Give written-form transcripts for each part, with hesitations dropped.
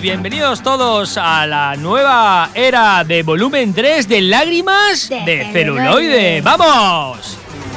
bienvenidos todos a la nueva era de volumen 3 de Lágrimas de Celuloide. ¡Vamos!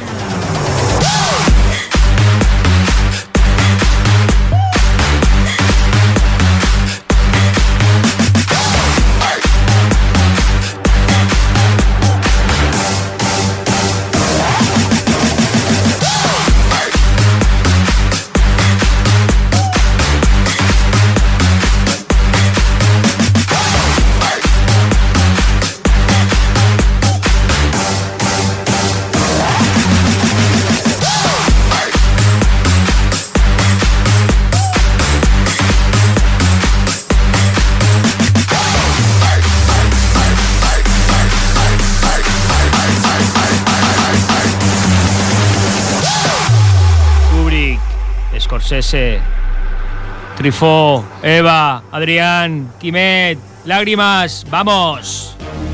Scorsese, Truffaut, Eva, Adrián, Quimet, Lágrimas, ¡vamos!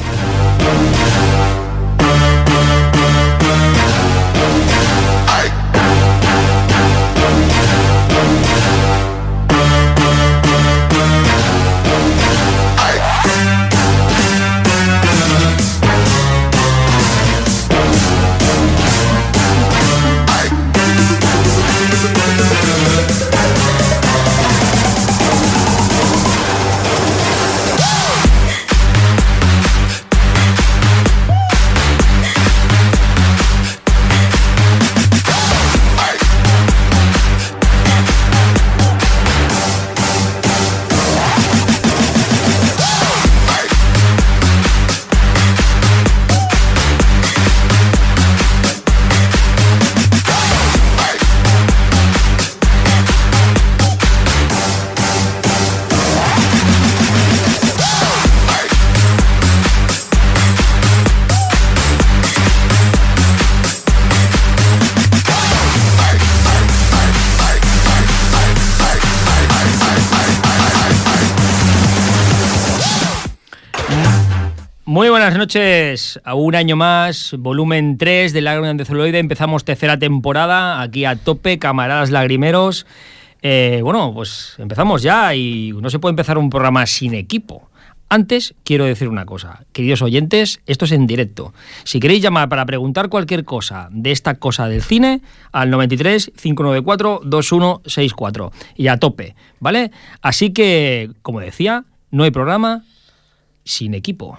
Muy buenas noches, a un año más, volumen 3 de Lágrimas de Celuloide. Empezamos tercera temporada, aquí a tope, camaradas lagrimeros. Bueno, pues empezamos ya y no se puede empezar un programa sin equipo. Antes, quiero decir una cosa, queridos oyentes, esto es en directo. Si queréis llamar para preguntar cualquier cosa de esta cosa del cine, al 93 594 2164 y a tope, ¿vale? Así que, como decía, no hay programa sin equipo.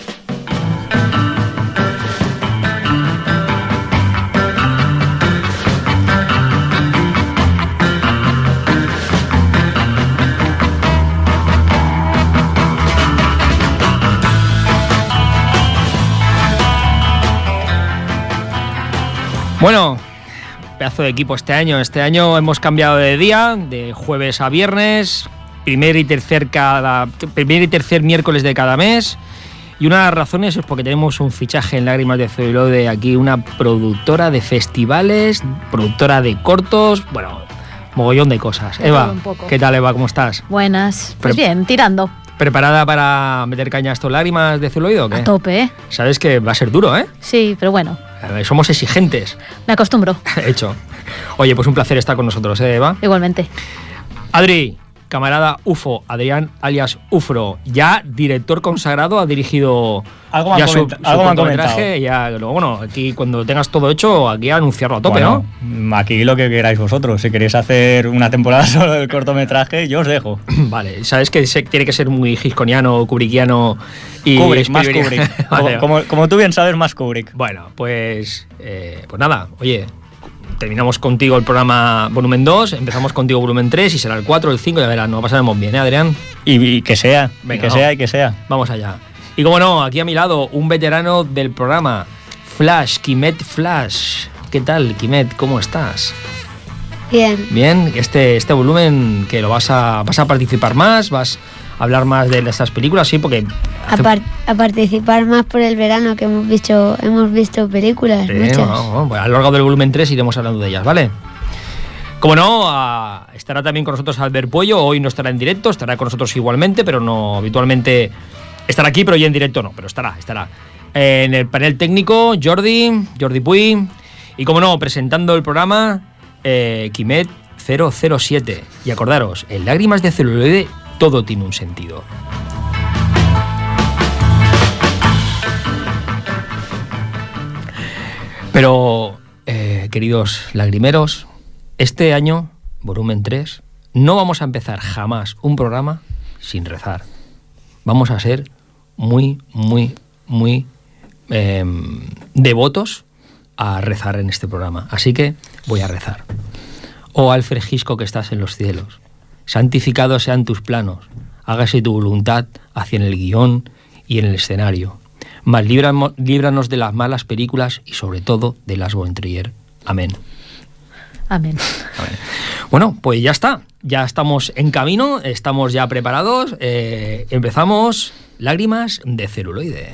Bueno, pedazo de equipo este año. Este año hemos cambiado de día, de jueves a viernes, primer y tercer miércoles de cada mes. Y una de las razones es porque tenemos un fichaje en Lágrimas de Celuloide aquí, una productora de festivales, productora de cortos, bueno, mogollón de cosas. Eva, ¿qué tal, Eva? ¿Cómo estás? Buenas, pues bien, tirando. ¿Preparada para meter caña a estos Lágrimas de Celuloide o qué? A tope, ¿eh? Sabes que va a ser duro, ¿eh? Sí, pero bueno. Somos exigentes. Me acostumbro. Hecho. Oye, pues un placer estar con nosotros, ¿eh, Eva? Igualmente. Adri, camarada UFO, Adrián alias Ufro, ya director consagrado, ha dirigido algo ya su cortometraje. Ya, bueno, aquí cuando tengas todo hecho, aquí a anunciarlo a tope, bueno, ¿no? Aquí lo que queráis vosotros. Si queréis hacer una temporada solo del cortometraje, yo os dejo. Vale, sabes que tiene que ser muy hitchcockiano, kubrickiano y Kubrick, más Kubrick. Vale. Como tú bien sabes, más Kubrick. Bueno, pues nada, oye, terminamos contigo el programa volumen 2, empezamos contigo volumen 3 y será el 4, el 5, ya verás, nos pasaremos bien, ¿eh, Adrián? Y que sea, venga, y que sea. Vamos allá. Y como no, aquí a mi lado, un veterano del programa, Flash, Quimet Flash. ¿Qué tal, Quimet? ¿Cómo estás? Bien. Bien, este volumen que lo vas a participar más, vas a hablar más de estas películas, sí, porque a participar más por el verano, que hemos visto películas, muchas. Pues a lo largo del volumen 3 iremos hablando de ellas, ¿vale? Como no, estará también con nosotros Albert Puello. Hoy no estará en directo, estará con nosotros igualmente, pero no habitualmente estará aquí, pero hoy en directo no, pero estará. En el panel técnico, Jordi Puy. Y como no, presentando el programa, Quimet 007. Y acordaros, en Lágrimas de Celuloide todo tiene un sentido. Pero, queridos lagrimeros, este año, volumen 3, no vamos a empezar jamás un programa sin rezar. Vamos a ser muy devotos a rezar en este programa. Así que voy a rezar. Oh Alfred Hitchcock que estás en los cielos, santificados sean tus planos, hágase tu voluntad hacia en el guión y en el escenario. Mas líbranos de las malas películas y sobre todo de las von Trier. Amén. Amén. Amén. Bueno, pues ya está. Ya estamos en camino, estamos ya preparados. Empezamos Lágrimas de celuloide.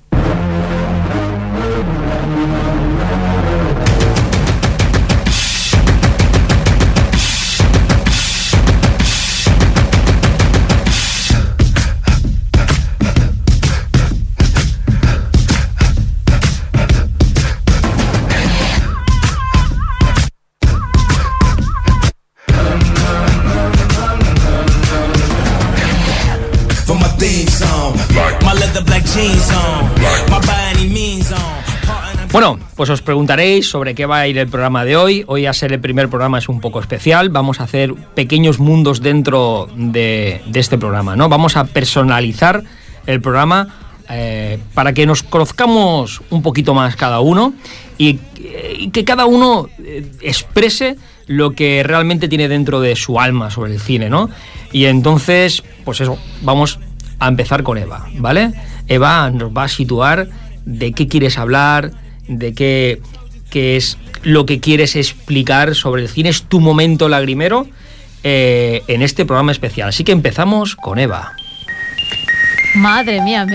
Bueno, pues os preguntaréis sobre qué va a ir el programa de hoy. Hoy, a ser el primer programa, es un poco especial. Vamos a hacer pequeños mundos dentro de este programa, ¿no? Vamos a personalizar el programa para que nos conozcamos un poquito más cada uno y que cada uno exprese lo que realmente tiene dentro de su alma sobre el cine, ¿no? Y entonces, pues eso, vamos a empezar con Eva, ¿vale? Eva nos va a situar de qué quieres hablar, de qué es lo que quieres explicar sobre el cine. Es tu momento lagrimero en este programa especial. Así que empezamos con Eva. Madre mía,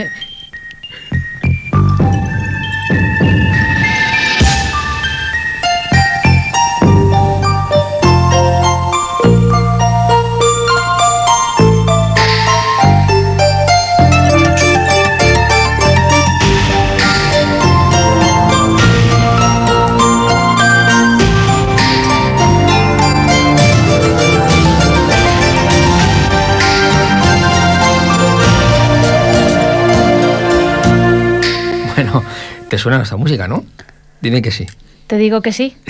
¿Te suena esta música, no? Dime que sí. Te digo que sí.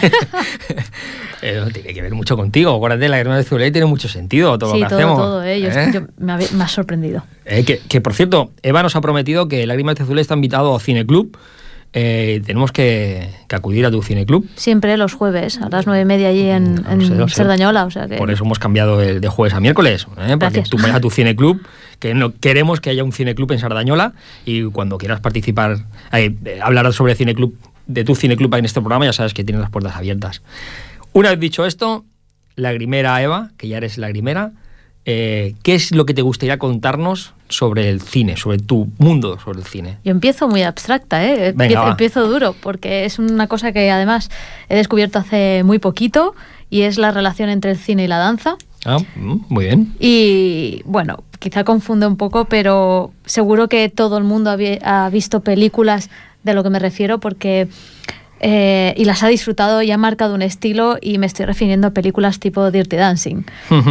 Tiene que ver mucho contigo. Acuérdate, Lágrimas de celuloide tiene mucho sentido todo lo que hacemos. Todo. Me ha sorprendido. Que, por cierto, Eva nos ha prometido que Lágrimas de celuloide está invitado a Cineclub. Tenemos que acudir a tu Cineclub. Siempre los jueves, a las 9:30 allí en Cerdañola. O sea que... Por eso hemos cambiado el de jueves a miércoles. Para que tú vayas a tu Cineclub, que no queremos que haya un Cineclub en Sardañola, y cuando quieras participar, hablar sobre Cineclub, de tu Cineclub en este programa, ya sabes que tienes las puertas abiertas. Una vez dicho esto, lagrimera Eva, que ya eres lagrimera, ¿qué es lo que te gustaría contarnos sobre el cine, sobre tu mundo sobre el cine? Yo empiezo muy abstracta, empiezo duro, porque es una cosa que además he descubierto hace muy poquito, y es la relación entre el cine y la danza. Muy bien. Y bueno, quizá confunde un poco, pero seguro que todo el mundo ha visto películas de lo que me refiero, porque y las ha disfrutado y ha marcado un estilo, y me estoy refiriendo a películas tipo Dirty Dancing.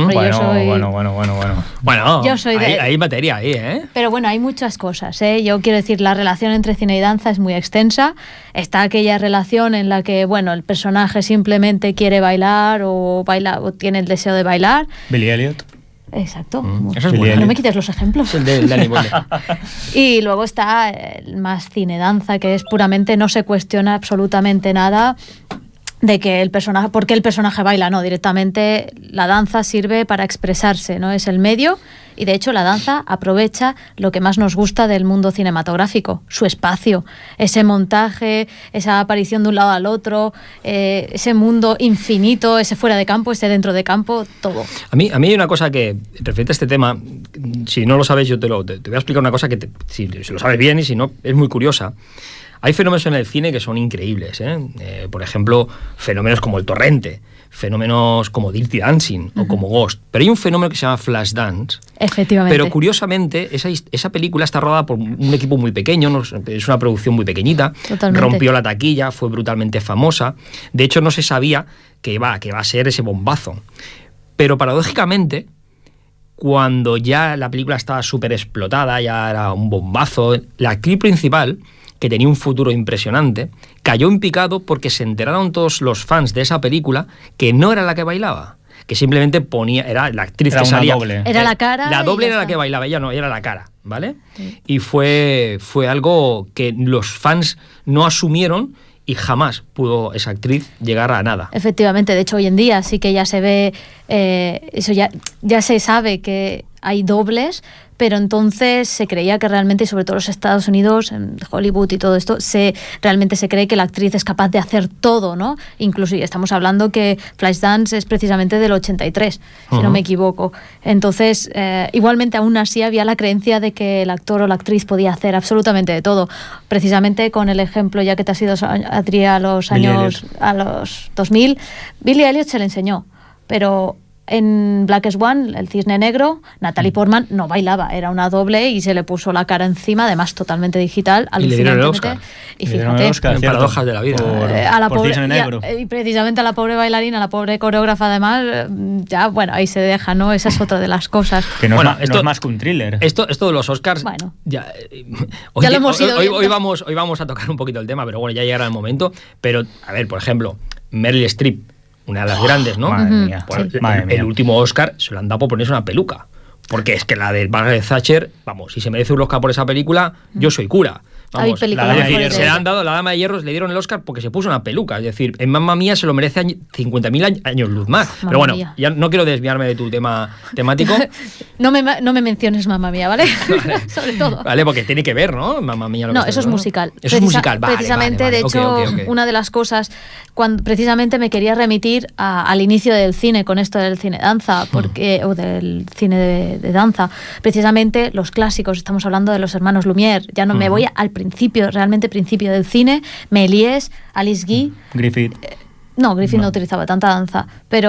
Bueno, yo soy hay materia ahí, ¿eh? Pero bueno, hay muchas cosas, ¿eh? Yo quiero decir, la relación entre cine y danza es muy extensa. Está aquella relación en la que, bueno, el personaje simplemente quiere bailar o tiene el deseo de bailar. Billy Elliot. Exacto. Eso es bueno. No me quites los ejemplos. El de Danny Boyle. Y luego está el más cine-danza, que es puramente, no se cuestiona absolutamente nada de que el personaje, por qué el personaje baila, no, directamente la danza sirve para expresarse, ¿no? Es el medio, y de hecho la danza aprovecha lo que más nos gusta del mundo cinematográfico, su espacio, ese montaje, esa aparición de un lado al otro, ese mundo infinito, ese fuera de campo, ese dentro de campo, todo. A mí hay una cosa que, referente a este tema, si no lo sabes, yo te voy a explicar una cosa que si lo sabes bien, y si no, es muy curiosa. Hay fenómenos en el cine que son increíbles, por ejemplo, fenómenos como el torrente, fenómenos como Dirty Dancing o como Ghost. Pero hay un fenómeno que se llama Flashdance. Efectivamente. Pero curiosamente, esa película está rodada por un equipo muy pequeño, es una producción muy pequeñita. Totalmente. Rompió la taquilla, fue brutalmente famosa. De hecho, no se sabía que iba a ser ese bombazo. Pero paradójicamente, cuando ya la película estaba súper explotada, ya era un bombazo, la actriz principal, que tenía un futuro impresionante, cayó en picado porque se enteraron todos los fans de esa película que no era la que bailaba, que simplemente ponía, era la actriz Era que una salía. doble. Era la cara. La y doble ya era la está. que bailaba, ella no, era la cara, ¿vale? Sí. Y fue algo que los fans no asumieron y jamás pudo esa actriz llegar a nada. Efectivamente, de hecho hoy en día sí que ya se ve, eso ya se sabe que hay dobles, pero entonces se creía que realmente, y sobre todo en los Estados Unidos, en Hollywood y todo esto, realmente se cree que la actriz es capaz de hacer todo, ¿no? Incluso, y estamos hablando que Flashdance es precisamente del 83, si no me equivoco. Entonces, igualmente aún así había la creencia de que el actor o la actriz podía hacer absolutamente de todo. Precisamente con el ejemplo, ya que te has ido, Adri, a los años, a los 2000, Billy Elliot se le enseñó, pero en Black Swan, el cisne negro, Natalie Portman no bailaba, era una doble y se le puso la cara encima, además totalmente digital, Y le dieron el alucinantemente. Oscar. Y Le dieron el fíjate, Oscar, en cierto. Paradojas de la vida. a la por pobre, Cisne Negro. y precisamente a la pobre bailarina, a la pobre coreógrafa además, ya bueno, ahí se deja, ¿no? Esa es otra de las cosas. Que no, Bueno, no es más que un thriller. Esto de los Oscars, Bueno. ya, Ya lo hemos ido viendo. hoy vamos a tocar un poquito el tema, pero bueno, ya llegará el momento. Pero, a ver, por ejemplo, Meryl Streep, una de las grandes, ¿no? Madre mía. Por- Sí. Madre mía. el último Oscar se lo han dado por ponerse una peluca. Porque es que la de Margaret Thatcher, vamos, si se merece un Oscar por esa película, yo soy cura. Hay Vamos, películas la de mejores se de le ella. han dado, la Dama de Hierro le dieron el Oscar porque se puso una peluca. Es decir, en Mamma Mía se lo merece 50.000 años luz más. Mamma Pero bueno, Mía. ya no quiero desviarme de tu tema temático. No me menciones Mamma Mía, ¿vale? Sobre todo. Vale, porque tiene que ver, ¿no? Mamma Mía. Lo que No, estás eso es hablando. musical. Eso es musical, vale. Precisamente, vale. de Ok, hecho, ok. una de las cosas, cuando precisamente me quería remitir al inicio del cine, con esto del cine danza, porque, o del cine de danza. Precisamente los clásicos, estamos hablando de los hermanos Lumière. Ya no me voy al principio, realmente principio del cine. Méliès, Alice Guy. Griffith. No, Griffith no utilizaba tanta danza,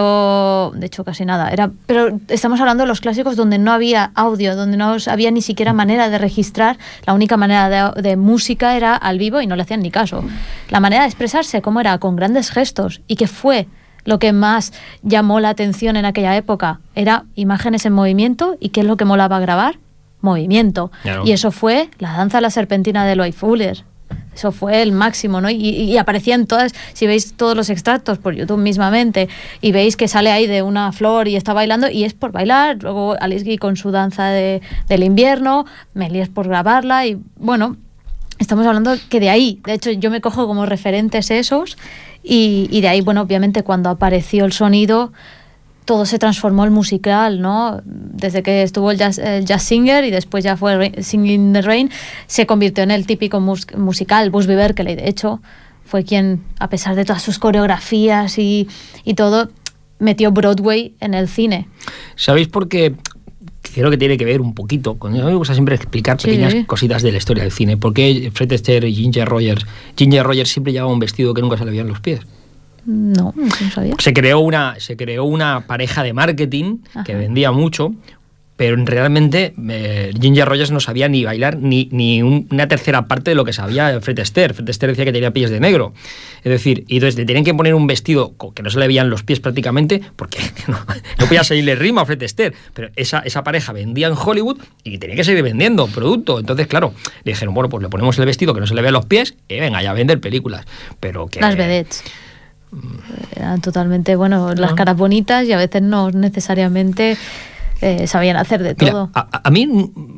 pero de hecho casi nada. Pero estamos hablando de los clásicos donde no había audio, donde no había ni siquiera manera de registrar. La única manera de música era al vivo y no le hacían ni caso. La manera de expresarse, ¿cómo era? Con grandes gestos. ¿Y qué fue lo que más llamó la atención en aquella época? Era imágenes en movimiento. ¿Y qué es lo que molaba grabar? Movimiento. Claro. Y eso fue la danza de la serpentina de Loy Fuller. Eso fue el máximo, ¿no? Y aparecían todas, si veis todos los extractos por YouTube mismamente, y veis que sale ahí de una flor y está bailando, y es por bailar. Luego Alice Guy con su danza del invierno, Méliès por grabarla, y bueno, estamos hablando que de ahí, de hecho yo me cojo como referentes esos, y de ahí, bueno, obviamente cuando apareció el sonido, todo se transformó el musical, ¿no? Desde que estuvo el jazz singer y después ya fue Singing in the Rain, se convirtió en el típico musical. Busby Berkeley, de hecho, fue quien, a pesar de todas sus coreografías y todo, metió Broadway en el cine. ¿Sabéis por qué? Creo que tiene que ver un poquito. A mí me gusta siempre explicar pequeñas cositas de la historia del cine. ¿Por qué Fred Astaire y Ginger Rogers siempre llevaban un vestido que nunca se le veían los pies? No sabía. Se creó una pareja de marketing que Ajá. vendía mucho, pero realmente Ginger Rogers no sabía ni bailar ni una tercera parte de lo que sabía Fred Astaire. Fred Astaire decía que tenía pies de negro. Es decir, y entonces le tenían que poner un vestido que no se le veían los pies prácticamente, porque no podía seguirle ritmo a Fred Astaire. Pero esa pareja vendía en Hollywood y tenía que seguir vendiendo producto. Entonces, claro, le dijeron, bueno, pues le ponemos el vestido que no se le vean los pies y venga, ya a vender películas. Pero que... Las vedettes. Eran totalmente, bueno, las caras bonitas y a veces no necesariamente sabían hacer de todo. Mira, a mí,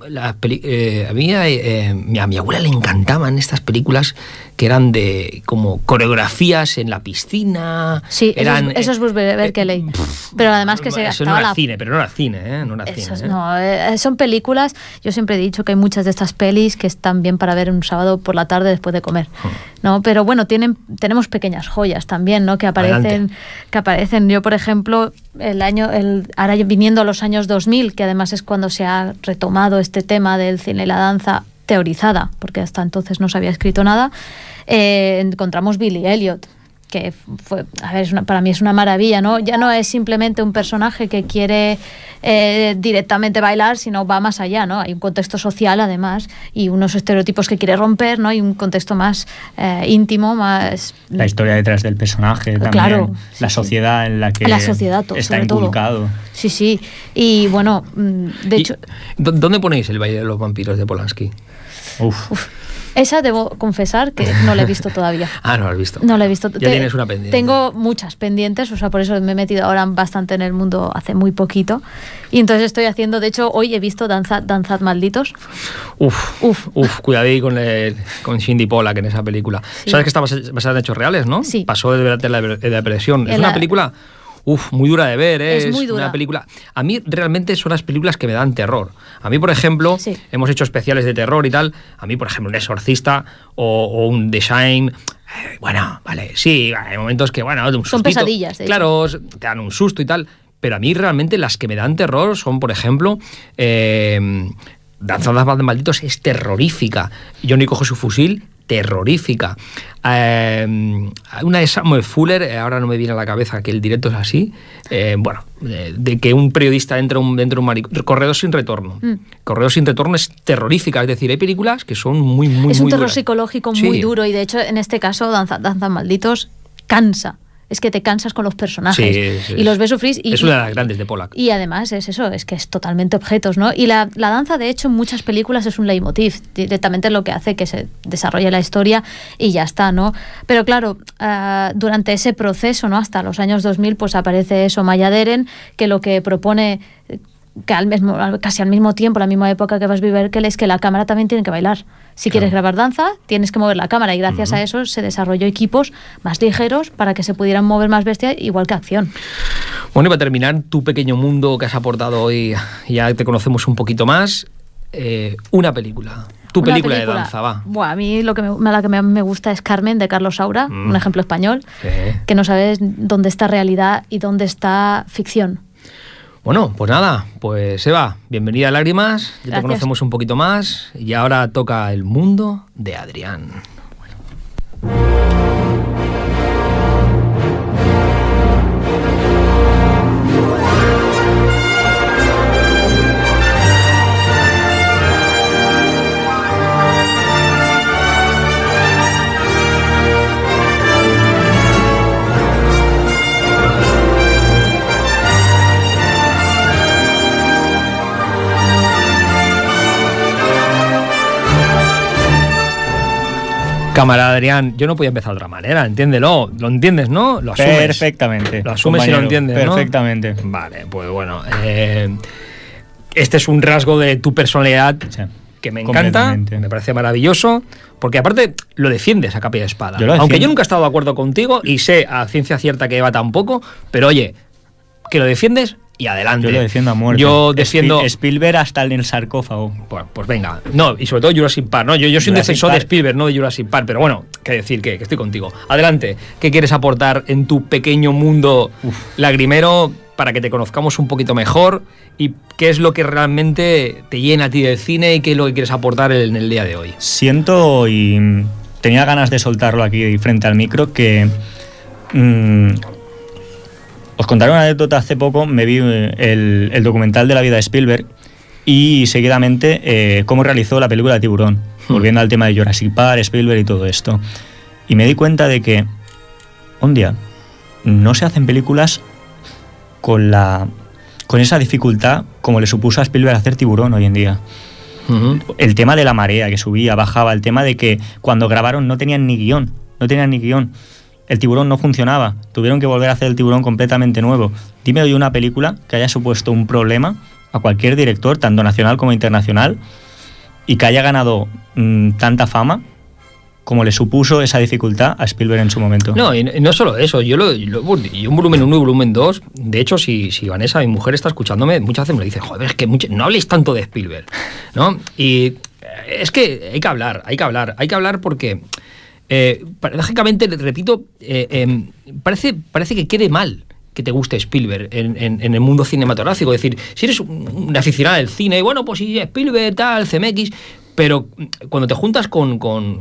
a mi abuela le encantaban estas películas que eran de como coreografías en la piscina. Sí, eran, eso es Busby Berkeley. Pero además que se eso gastaba no era cine, pero no era cine, ¿eh? No era Esos cine, ¿eh? no, son películas. Yo siempre he dicho que hay muchas de estas pelis que están bien para ver un sábado por la tarde después de comer, ¿no? Pero bueno, tenemos pequeñas joyas también, ¿no? Que aparecen. Yo, por ejemplo, ahora viniendo a los años 2000, que además es cuando se ha retomado este tema del cine y la danza teorizada, porque hasta entonces no se había escrito nada, encontramos Billy Elliot. que fue, a ver, para mí es una maravilla, ¿no? Ya no es simplemente un personaje que quiere directamente bailar, sino va más allá, ¿no? Hay un contexto social, además, y unos estereotipos que quiere romper, ¿no? Y un contexto más íntimo, más... La historia detrás del personaje también, claro, la sociedad en la que está inculcado. Todo. Sí, sí. Y bueno, de hecho... ¿Dónde ponéis el baile de los vampiros de Polanski? Uf. Esa debo confesar que no la he visto todavía. Ah, no la has visto. No la he visto. Ya tienes una pendiente. Tengo muchas pendientes, o sea, por eso me he metido ahora bastante en el mundo hace muy poquito. Y entonces estoy haciendo, de hecho, hoy he visto Danzad Malditos. Cuidadí con Cindy Pollack en esa película. Sí. ¿Sabes que está basada en hechos reales, no? Sí. Pasó de la depresión. Es una película... muy dura de ver, ¿eh? Es muy dura. Una película... A mí realmente son las películas que me dan terror. A mí, por ejemplo, hemos hecho especiales de terror y tal. A mí, por ejemplo, Un Exorcista o un The Shining... Bueno, vale, sí, hay momentos que, bueno, de un sustito, son pesadillas, de claro, te dan un susto y tal. Pero a mí realmente las que me dan terror son, por ejemplo... Danzad Malditos es terrorífica. Johnny coge su fusil... terrorífica. Una de Samuel Fuller, ahora no me viene a la cabeza que el directo es así, de que un periodista entra dentro de un manicomio. Corredor sin retorno. Corredor sin retorno es terrorífica, es decir, hay películas que son muy es un terror duras. Psicológico muy duro, y de hecho en este caso Danzad Malditos cansa. Es que te cansas con los personajes y los ves sufrir. Es una de las grandes de Pollack. Y además es eso, es que es totalmente objetos, ¿no? Y la danza, de hecho, en muchas películas es un leitmotiv. Directamente es lo que hace que se desarrolle la historia y ya está, ¿no? Pero claro, durante ese proceso, ¿no? Hasta los años 2000, pues aparece eso, Maya Deren, que lo que propone... que casi al mismo tiempo, la misma época que Busby Berkeley, es que la cámara también tiene que bailar. Si quieres grabar danza, tienes que mover la cámara, y gracias a eso se desarrolló equipos más ligeros para que se pudieran mover más bestia, igual que acción. Bueno, y para terminar, tu pequeño mundo que has aportado hoy, ya te conocemos un poquito más, una película. Tu película de danza, va. Bueno, a mí la que me gusta es Carmen, de Carlos Saura, un ejemplo español, que no sabes dónde está realidad y dónde está ficción. Bueno, pues nada, pues Eva, bienvenida a Lágrimas, ya te conocemos un poquito más y ahora toca el mundo de Adrián. Camarada Adrián, yo no podía empezar de otra manera, entiéndelo, lo entiendes, ¿no? Lo asumes. Perfectamente. Lo asumes y lo entiendes, ¿no? Perfectamente. Vale, pues bueno, este es un rasgo de tu personalidad que me encanta, me parece maravilloso, porque aparte lo defiendes a capa y espada. Aunque yo nunca he estado de acuerdo contigo y sé a ciencia cierta que Eva tampoco, pero oye, que lo defiendes y adelante. Yo lo defiendo a muerte. Yo defiendo... Spielberg hasta en el sarcófago. Pues venga. No, y sobre todo Jurassic Park, ¿no? Yo soy un defensor de Spielberg, no de Jurassic Park, pero bueno, qué decir, que estoy contigo. Adelante. ¿Qué quieres aportar en tu pequeño mundo lagrimero para que te conozcamos un poquito mejor? ¿Y qué es lo que realmente te llena a ti del cine y qué es lo que quieres aportar en el día de hoy? Siento, y tenía ganas de soltarlo aquí frente al micro, que... os contaré una anécdota. Hace poco me vi el documental de la vida de Spielberg y seguidamente cómo realizó la película de Tiburón, volviendo al tema de Jurassic Park, Spielberg y todo esto. Y me di cuenta de que, un día, no se hacen películas con esa dificultad como le supuso a Spielberg hacer Tiburón hoy en día. El tema de la marea que subía, bajaba, el tema de que cuando grabaron no tenían ni guión. El Tiburón no funcionaba, tuvieron que volver a hacer el Tiburón completamente nuevo. Dime hoy una película que haya supuesto un problema a cualquier director, tanto nacional como internacional, y que haya ganado tanta fama como le supuso esa dificultad a Spielberg en su momento. No, y no solo eso, yo un volumen 1 y volumen 2, de hecho, si Vanessa, mi mujer, está escuchándome, muchas veces me dice, joder, es que no habléis tanto de Spielberg, ¿no? Y es que hay que hablar porque... paradójicamente, repito, parece que quede mal que te guste Spielberg en el mundo cinematográfico. Es decir, si eres un aficionado del cine, bueno, pues si Spielberg, tal, CMX, Pero cuando te juntas con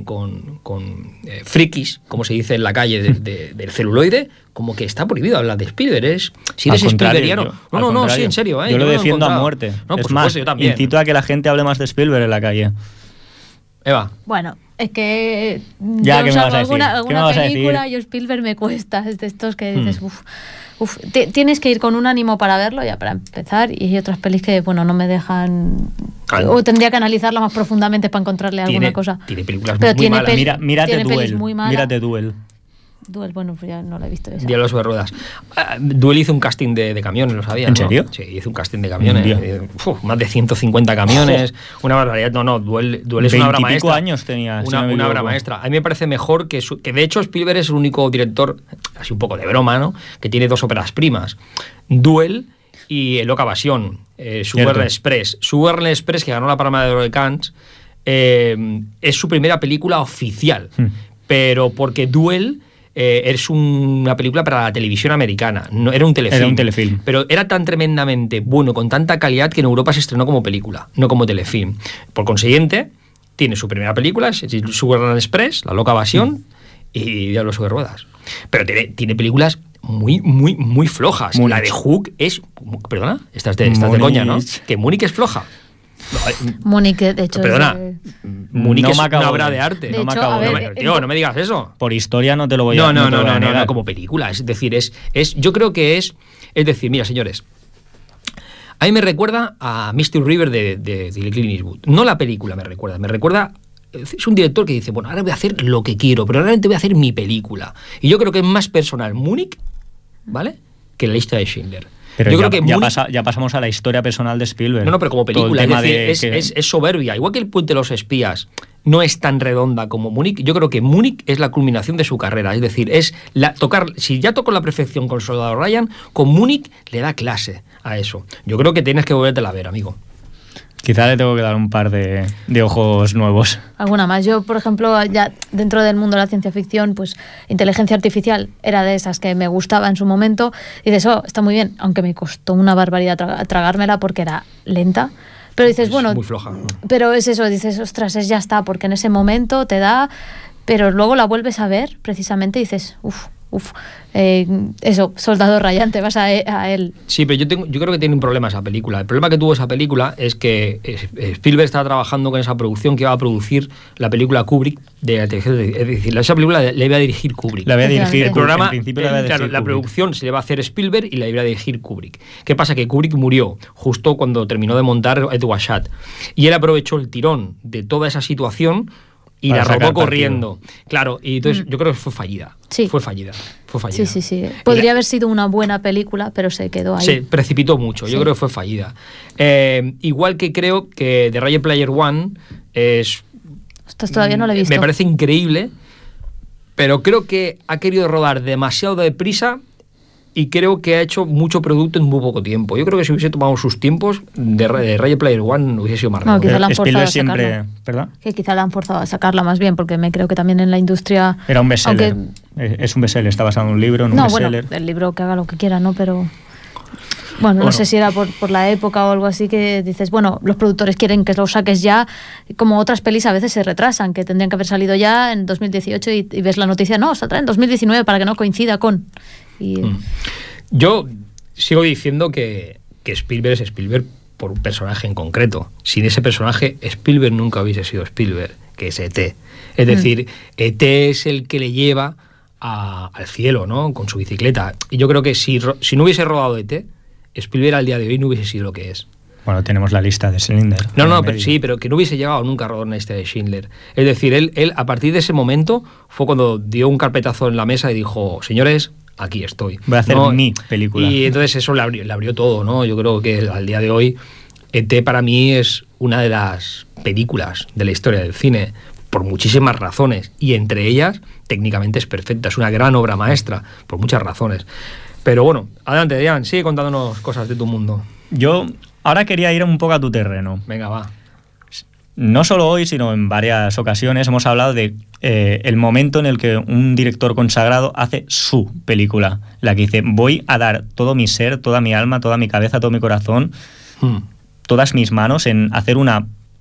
frikis, como se dice en la calle del celuloide, como que está prohibido hablar de Spielberg. Si eres Spielbergiano... No, sí, en serio. Yo lo defiendo a muerte. No, es por más, supuesto, yo también. incito a que la gente hable más de Spielberg en la calle. Eva. Bueno, es que Ya, yo ¿qué me vas a decir? alguna ¿Qué me vas a película, decir? yo Spielberg me cuesta, es de estos que dices, tienes que ir con un ánimo para verlo, ya para empezar, y hay otras pelis que, bueno, no me dejan... O tendría que analizarla más profundamente para encontrarle alguna cosa. Tiene películas pero muy malas. Mírate Duel. Duel, bueno, pues ya no la he visto esa. Diablo sobre ruedas. Duel hizo un casting de camiones, ¿lo sabías? ¿En serio? Sí, hizo un casting de camiones. Más de 150 camiones. Una barbaridad. No, Duel es una obra maestra. Años tenía. Una obra maestra. A mí me parece mejor que de hecho Spielberg es el único director, así un poco de broma, ¿no?, que tiene 2 óperas primas. Duel y Loca Evasión. Suburban Express. Suburban Express, que ganó la Palma de Oro de Cannes, es su primera película oficial. Pero porque Duel... es una película para la televisión americana, no, era un telefilm. Pero era tan tremendamente bueno, con tanta calidad, que en Europa se estrenó como película, no como telefilm. Por consiguiente, tiene su primera película, es Suburban Express, La Loca Evasión y Diablo sobre ruedas. Pero tiene películas muy flojas. Múnich. La de Hook es... Perdona, estás de coña, ¿no? Que Múnich es floja. Múnich, de hecho... Perdona, Múnich es una obra de arte. De hecho, a ver, no me digas eso. Por historia no te lo voy a negar. No, como película. Es decir, yo creo que es decir, mira, señores, a mí me recuerda a Mystic River de Clint Eastwood. No la película me recuerda... Es un director que dice, bueno, ahora voy a hacer lo que quiero, pero realmente voy a hacer mi película. Y yo creo que es más personal Múnich, ¿vale?, que La lista de Schindler. Pero yo creo que ya pasamos a la historia personal de Spielberg. No, pero como película, es soberbia. Igual que El Puente de los Espías no es tan redonda como Múnich, yo creo que Múnich es la culminación de su carrera. Es decir, si ya tocó la perfección con Soldado Ryan, con Múnich le da clase a eso. Yo creo que tienes que volvértela a ver, amigo. Quizá le tengo que dar un par de ojos nuevos. Alguna más. Yo, por ejemplo, ya dentro del mundo de la ciencia ficción, pues inteligencia artificial era de esas que me gustaba en su momento. Y dices, está muy bien, aunque me costó una barbaridad tragármela porque era lenta. Pero dices, bueno... muy floja. Pero es eso, dices, ostras, ya está, porque en ese momento te da... Pero luego la vuelves a ver, precisamente, y dices, eso, Soldado Ryan, te vas a él. Sí, pero yo creo que tiene un problema esa película. El problema que tuvo esa película es que Spielberg estaba trabajando con esa producción que iba a producir la película Kubrick de la televisión. Es decir, esa película la iba a dirigir Kubrick. La iba a dirigir el programa, en principio la iba a dirigir la producción se le va a hacer Spielberg y la iba a dirigir Kubrick. ¿Qué pasa? Que Kubrick murió justo cuando terminó de montar Edward Shot. Y él aprovechó el tirón de toda esa situación y la robó corriendo. Claro, y entonces yo creo que fue fallida. Sí. Fue fallida. Sí. Podría haber sido una buena película, pero se quedó ahí. Se precipitó mucho. Yo creo que fue fallida. Igual que creo que The Ready Player One es... Ostras, todavía no lo he visto. Me parece increíble, pero creo que ha querido rodar demasiado deprisa y creo que ha hecho mucho producto en muy poco tiempo. Yo creo que si hubiese tomado sus tiempos, de Ready Player One hubiese sido más redondo. Quizá la han forzado a sacarla. ¿Perdón? Que quizá la han forzado a sacarla más bien, porque me creo que también en la industria... Era un bestseller. Es un bestseller, está basado en un libro, en un bestseller. Bueno, el libro que haga lo que quiera, ¿no? Pero... Bueno, no sé si era por la época o algo así, que dices, bueno, los productores quieren que lo saques ya, como otras pelis a veces se retrasan, que tendrían que haber salido ya en 2018 y ves la noticia, no, saldrá en 2019 para que no coincida con... Yo sigo diciendo que Spielberg es Spielberg por un personaje en concreto. Sin ese personaje, Spielberg nunca hubiese sido Spielberg, que es E.T. Es decir, E.T. es el que le lleva al cielo, ¿no?, con su bicicleta. Y yo creo que si no hubiese rodado E.T., Spielberg al día de hoy no hubiese sido lo que es. Bueno, tenemos la lista de Schindler. Pero que no hubiese llegado nunca a rodar una lista de Schindler. Es decir, él a partir de ese momento fue cuando dio un carpetazo en la mesa y dijo, señores, aquí estoy. Voy a hacer mi película. Y entonces eso le abrió todo, ¿no? Yo creo que al día de hoy E.T. para mí es una de las películas de la historia del cine, por muchísimas razones, y entre ellas técnicamente es perfecta, es una gran obra maestra, por muchas razones. Pero bueno, adelante, Adrián, sigue contándonos cosas de tu mundo. Yo ahora quería ir un poco a tu terreno. Venga, va. No solo hoy, sino en varias ocasiones hemos hablado de el momento en el que un director consagrado hace su película, la que dice, voy a dar todo mi ser, toda mi alma, toda mi cabeza, todo mi corazón, todas mis manos en hacer una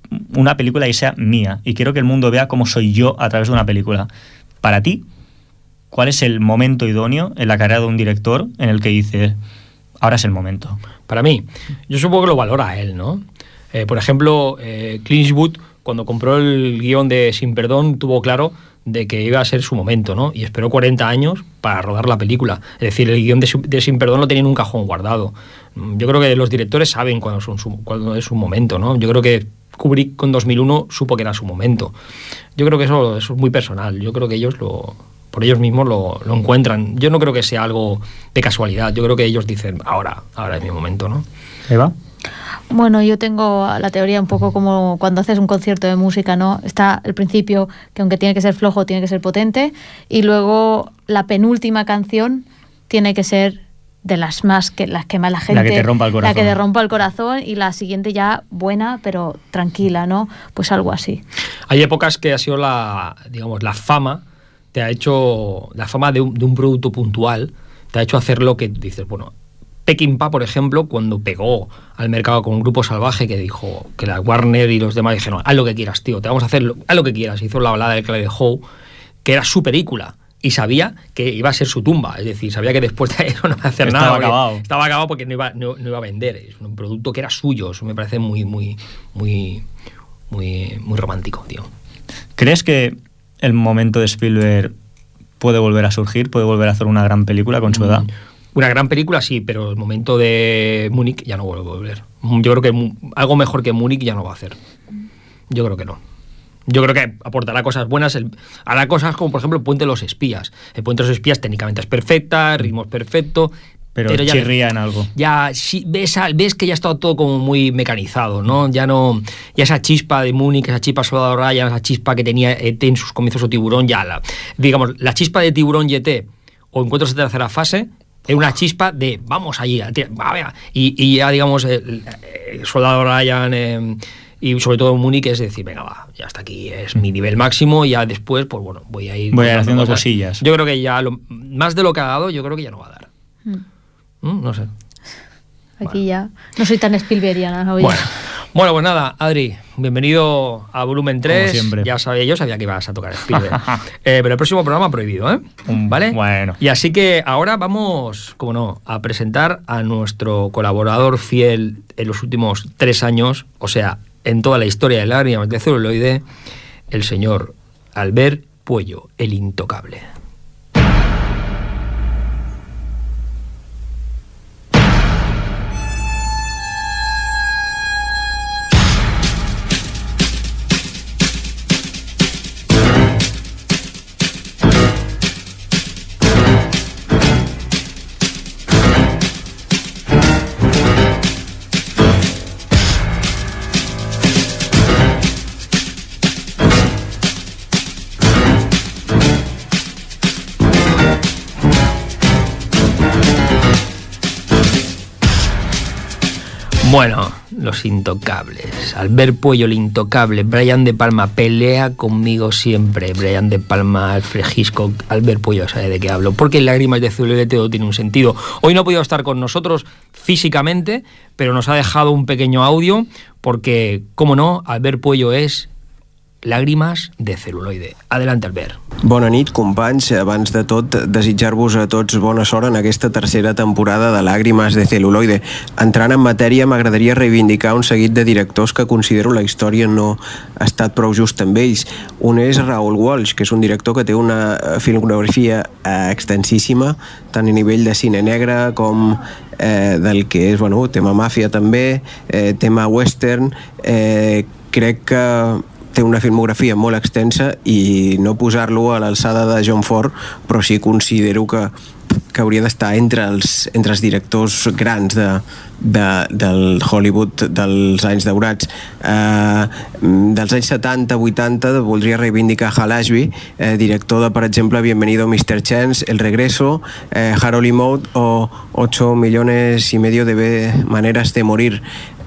una película y sea mía, y quiero que el mundo vea cómo soy yo a través de una película. Para ti, ¿cuál es el momento idóneo en la carrera de un director en el que dices, ahora es el momento? Para mí, yo supongo que lo valora él, ¿no? Por ejemplo, Clint Eastwood, cuando compró el guión de Sin Perdón, tuvo claro de que iba a ser su momento, ¿no? Y esperó 40 años para rodar la película. Es decir, el guión de Sin Perdón lo tenía en un cajón guardado. Yo creo que los directores saben cuándo es su momento, ¿no? Yo creo que Kubrick con 2001 supo que era su momento. Yo creo que eso es muy personal. Yo creo que ellos por ellos mismos lo encuentran. Yo no creo que sea algo de casualidad. Yo creo que ellos dicen, ahora es mi momento, ¿no? ¿Eva? Bueno, yo tengo la teoría un poco como cuando haces un concierto de música, ¿no? Está el principio, que aunque tiene que ser flojo, tiene que ser potente, y luego la penúltima canción tiene que ser de las que más la gente... La que te rompa el corazón. La que te rompa el corazón, y la siguiente ya buena, pero tranquila, ¿no? Pues algo así. Hay épocas que ha sido la fama, te ha hecho... La fama de un producto puntual, te ha hecho hacer lo que dices, bueno... Peckinpah, por ejemplo, cuando pegó al mercado con un Grupo Salvaje, que dijo que la Warner y los demás dijeron, haz lo que quieras, tío, te vamos a hacer, haz lo que quieras. Hizo la balada de Clyde Howe, que era su película, y sabía que iba a ser su tumba. Es decir, sabía que después de eso no iba a hacer nada. Estaba acabado porque no iba a vender. Es un producto que era suyo. Eso me parece muy romántico, tío. ¿Crees que el momento de Spielberg puede volver a surgir? ¿Puede volver a hacer una gran película con su edad? Una gran película, sí, pero el momento de Múnich ya no vuelve a volver. Yo creo que algo mejor que Múnich ya no va a hacer. Yo creo que no. Yo creo que aportará cosas buenas, hará cosas como, por ejemplo, el Puente de los Espías. El Puente de los Espías técnicamente es perfecta, el ritmo es perfecto, pero ya chirría en algo. Ya sí, ves que ya está todo como muy mecanizado, ¿no? Ya esa chispa de Múnich, esa chispa Soldado Ryan, esa chispa que tenía ET en sus comienzos o Tiburón, digamos, la chispa de Tiburón y ET o Encuentros de Tercera Fase, es una chispa de vamos allí, y ya digamos el Soldado Ryan y sobre todo Múnich es decir, venga va, ya hasta aquí es mi nivel máximo, y ya después pues bueno, voy a ir haciendo cosillas. Yo creo que ya más de lo que ha dado, yo creo que ya no va a dar. No sé. Aquí ya no soy tan Spielbergiana hoy. Bueno, pues nada, Adri, bienvenido a Volumen 3. Como siempre. Yo sabía que ibas a tocar Spielberg. Pero el próximo programa prohibido, ¿eh? ¿Vale? Bueno. Y así que ahora vamos, como no, a presentar a nuestro colaborador fiel en los últimos 3 años, o sea, en toda la historia de Lágrimas de Celuloide, el señor Albert Puello, el intocable. Bueno, los intocables. Albert Puello, el intocable. Brian De Palma, pelea conmigo siempre. Brian De Palma, Alfred Hitchcock, Albert Puello, sabe de qué hablo. Porque en Lágrimas de Celuloide todo tiene un sentido. Hoy no ha podido estar con nosotros físicamente, pero nos ha dejado un pequeño audio porque, cómo no, Albert Puello es Lágrimas de Celuloide. Adelante, Albert. Bona nit, companys. Abans de tot, desitjar-vos a tots bona sort en aquesta tercera temporada de Lágrimas de Celuloide. Entrant en matèria, m'agradaria reivindicar un seguit de directors que considero la història no ha estat prou just amb ells. Un és Raoul Walsh, que és un director que té una filmografia extensíssima, tant a nivell de cine negre com del que és, bueno, tema màfia també, tema western. Crec que té una filmografia molt extensa i no posar-lo a l'alçada de John Ford, però sí considero que hauria d'estar entre els directors grans del Hollywood dels anys daurats. Dels anys 70-80 voldria reivindicar Hal Ashby, director de, per exemple, Bienvenido Mr. Chance, El Regreso, Harold y Maude o 8 millones y medio de maneras de morir.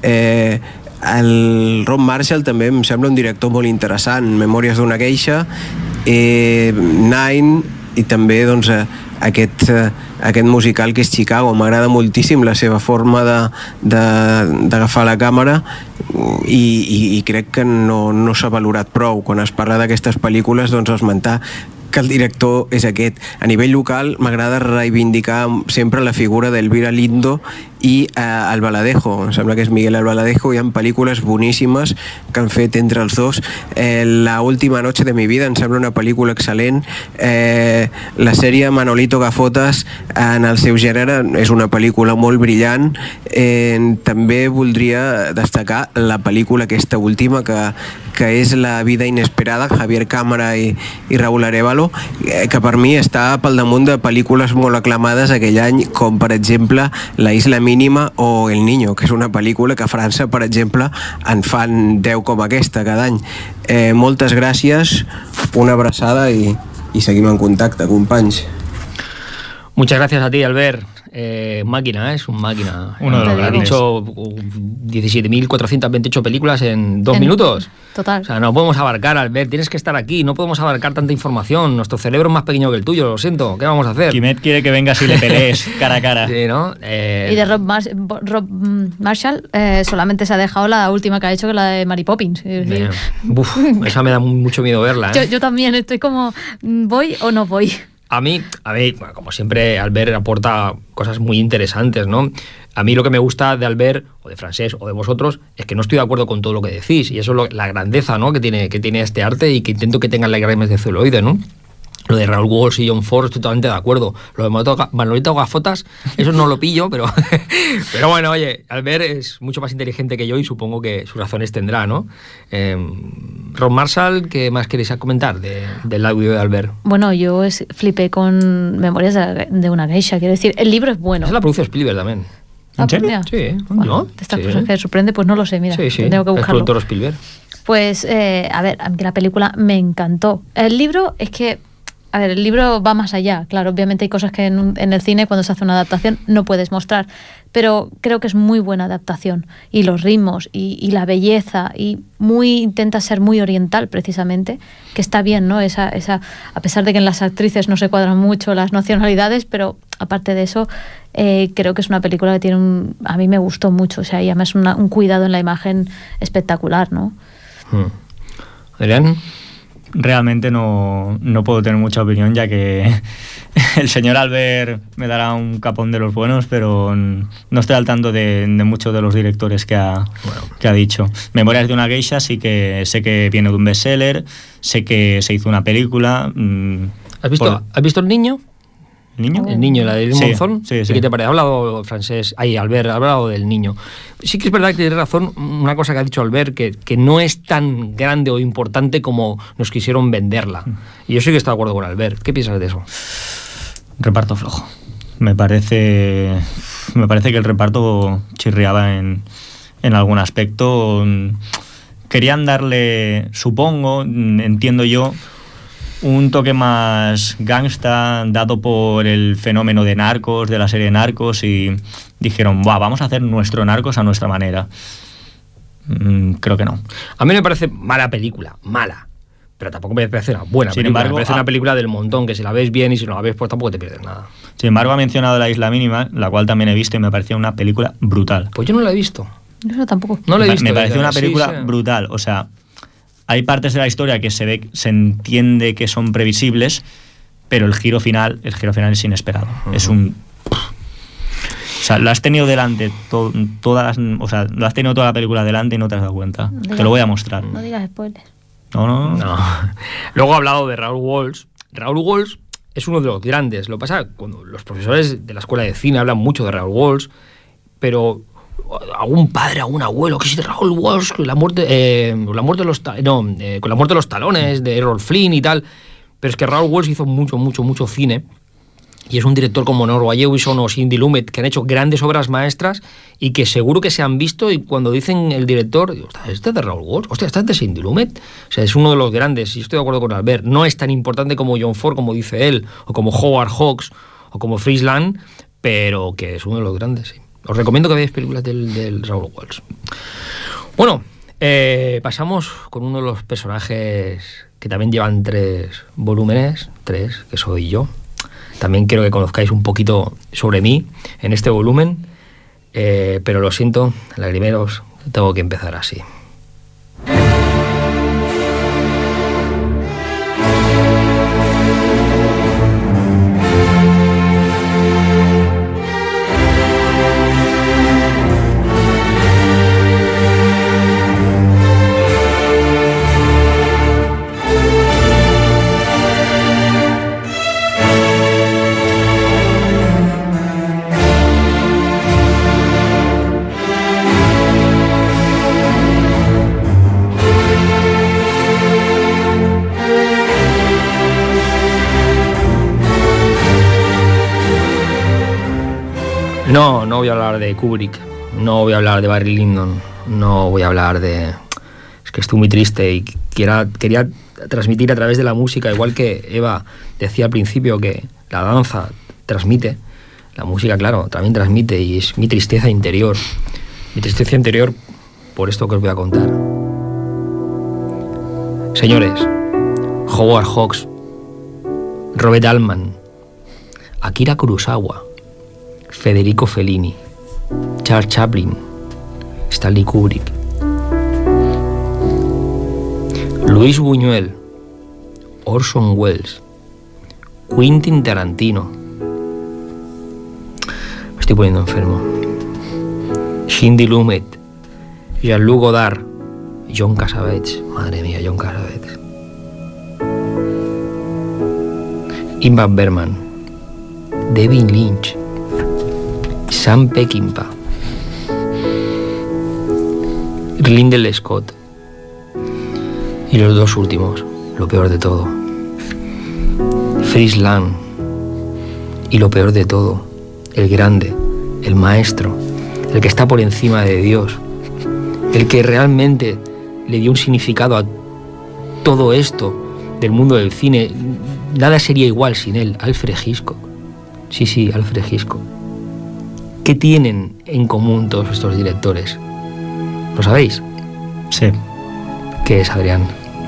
El Rob Marshall també em sembla un director molt interessant, Memòries d'una geisha, Nine, i també doncs, aquest musical que és Chicago. M'agrada moltíssim la seva forma d'agafar la càmera, i crec que no s'ha valorat prou. Quan es parla d'aquestes pel·lícules, doncs esmentar que el director és aquest. A nivell local m'agrada reivindicar sempre la figura d'Elvira Lindo i Albaladejo. Em sembla que és Miguel Albaladejo. Hi ha pel·lícules boníssimes que han fet entre els dos. La última noche de mi vida em sembla una pel·lícula excel·lent. La sèrie Manolito Gafotas, en el seu gènere, és una pel·lícula molt brillant. També voldria destacar la pel·lícula aquesta última, que és La vida inesperada, Javier Cámara i Raúl Arévalo, que per mi està pel damunt de pel·lícules molt aclamades aquell any, com per exemple La isla mínima o El niño, que és una pel·lícula que a França, per exemple, en fan 10 com aquesta cada any. Moltes gràcies, una abraçada i seguim en contacte, companys. Muchas gracias a ti, Albert. Máquina, es un máquina. Uno de los Ha grandes. dicho 17.428 películas en 2 minutos. Total. O sea, no podemos abarcar, Albert, tienes que estar aquí, no podemos abarcar tanta información. Nuestro cerebro es más pequeño que el tuyo, lo siento. ¿Qué vamos a hacer? Quimet quiere que vengas y le pelees cara a cara. Sí, ¿no? Y de Rob Marshall solamente se ha dejado la última que ha hecho, que es la de Mary Poppins. Es decir, Uf, esa me da mucho miedo verla, ¿eh? yo también estoy como, ¿voy o no voy? A mí, bueno, como siempre, Albert aporta cosas muy interesantes, ¿no? A mí lo que me gusta de Albert, o de Francesc, o de vosotros, es que no estoy de acuerdo con todo lo que decís, y eso es la grandeza, ¿no?, que tiene este arte, y que intento que tengan lágrimas de celuloide, ¿no? Lo de Raúl Walsh y John Ford, estoy totalmente de acuerdo. Lo de Manolito Gafotas, eso no lo pillo, pero bueno, oye, Albert es mucho más inteligente que yo y supongo que sus razones tendrá, ¿no? Rob Marshall, ¿qué más queréis comentar del audio de Albert? Bueno, yo flipé con Memorias de una geisha, quiero decir, el libro es bueno. Esa la produce Spielberg también. Ah, ¿En serio? mira. Sí, Bueno, ¿no? de estas Sí. cosas que sorprende, pues no lo sé, mira, Sí, sí, tengo que es buscarlo. productor Spielberg. Pues, a ver, a mí la película me encantó. El libro es que, a ver, el libro va más allá. Claro, obviamente hay cosas que en el cine, cuando se hace una adaptación, no puedes mostrar. Pero creo que es muy buena adaptación. Y los ritmos, y la belleza, y intenta ser muy oriental, precisamente, que está bien, ¿no? A pesar de que en las actrices no se cuadran mucho las nacionalidades, pero aparte de eso, creo que es una película que tiene a mí me gustó mucho. O sea, y además un cuidado en la imagen espectacular, ¿no? Adrián. Realmente no puedo tener mucha opinión, ya que el señor Albert me dará un capón de los buenos, pero no estoy al tanto de muchos de los directores que ha dicho. Memorias de una geisha sí que sé que viene de un bestseller, sé que se hizo una película. ¿Has visto El niño? ¿El niño? El niño, la de Lil Sí, Monzón. sí. ¿Qué te parece? Ha hablado Albert, ha hablado del niño. Sí que es verdad que tiene razón una cosa que ha dicho Albert, que no es tan grande o importante como nos quisieron venderla. Y yo sí que estoy de acuerdo con Albert. ¿Qué piensas de eso? Reparto flojo. Me parece que el reparto chirriaba en algún aspecto. Querían darle, supongo, entiendo yo, un toque más gangsta, dado por el fenómeno de Narcos, de la serie Narcos, y dijeron, vamos a hacer nuestro Narcos a nuestra manera. Creo que no. A mí me parece mala película, mala. Pero tampoco me parece una buena Sin película. embargo, me parece una película del montón, que si la ves bien y si no la ves, pues tampoco te pierdes nada. Sin embargo, ha mencionado La isla mínima, la cual también he visto y me parecía una película brutal. Pues yo no la he visto. Yo tampoco. No la he visto. Me pareció una Sí, película sí. brutal. O sea, hay partes de la historia que se entiende que son previsibles, pero el giro final es inesperado. Es un... O sea, lo has tenido delante lo has tenido toda la película delante y no te has dado cuenta. Te lo voy a mostrar. No digas spoilers. No. No. Luego ha hablado de Raúl Walsh. Raúl Walsh es uno de los grandes. Lo que pasa cuando los profesores de la escuela de cine hablan mucho de Raúl Walsh, pero algún padre, algún abuelo, que es de Raúl Walsh, con la muerte de los talones de Errol Flynn y tal. Pero es que Raúl Walsh hizo mucho cine. Y es un director como Norwa Jewison o Sidney Lumet, que han hecho grandes obras maestras y que seguro que se han visto, y cuando dicen el director, digo, ¿este es de Raúl Walsh? Hostia, ¿este es de Sidney Lumet? O sea, es uno de los grandes, y estoy de acuerdo con Albert. No es tan importante como John Ford, como dice él, o como Howard Hawks, o como Friesland, pero que es uno de los grandes, sí. Os recomiendo que veáis películas del Raúl Walsh. Bueno, pasamos con uno de los personajes que también llevan 3 volúmenes, 3, que soy yo. También quiero que conozcáis un poquito sobre mí en este volumen, pero lo siento, lagrimeros, tengo que empezar así. No voy a hablar de Kubrick, no voy a hablar de Barry Lyndon, no voy a hablar de... Es que estoy muy triste y quería transmitir a través de la música, igual que Eva decía al principio que la danza transmite, la música, claro, también transmite, y es mi tristeza interior. Mi tristeza interior por esto que os voy a contar. Señores, Howard Hawks, Robert Altman, Akira Kurosawa, Federico Fellini, Charles Chaplin, Stanley Kubrick, Luis Buñuel, Orson Welles, Quentin Tarantino. Me estoy poniendo enfermo. Cindy Lumet, Jean-Luc Godard, John Cassavetes. Madre mía, John Cassavetes. Ingmar Bergman, David Lynch, Sam Peckinpah, Ridley Scott, y los dos últimos, lo peor de todo, Fritz Lang, y lo peor de todo, el grande, el maestro, el que está por encima de Dios, el que realmente le dio un significado a todo esto del mundo del cine. Nada sería igual sin él. Alfred Hitchcock. Sí, Alfred Hitchcock. ¿Qué tienen en común todos estos directores? ¿Lo sabéis? Sí. ¿Qué es, Adrián?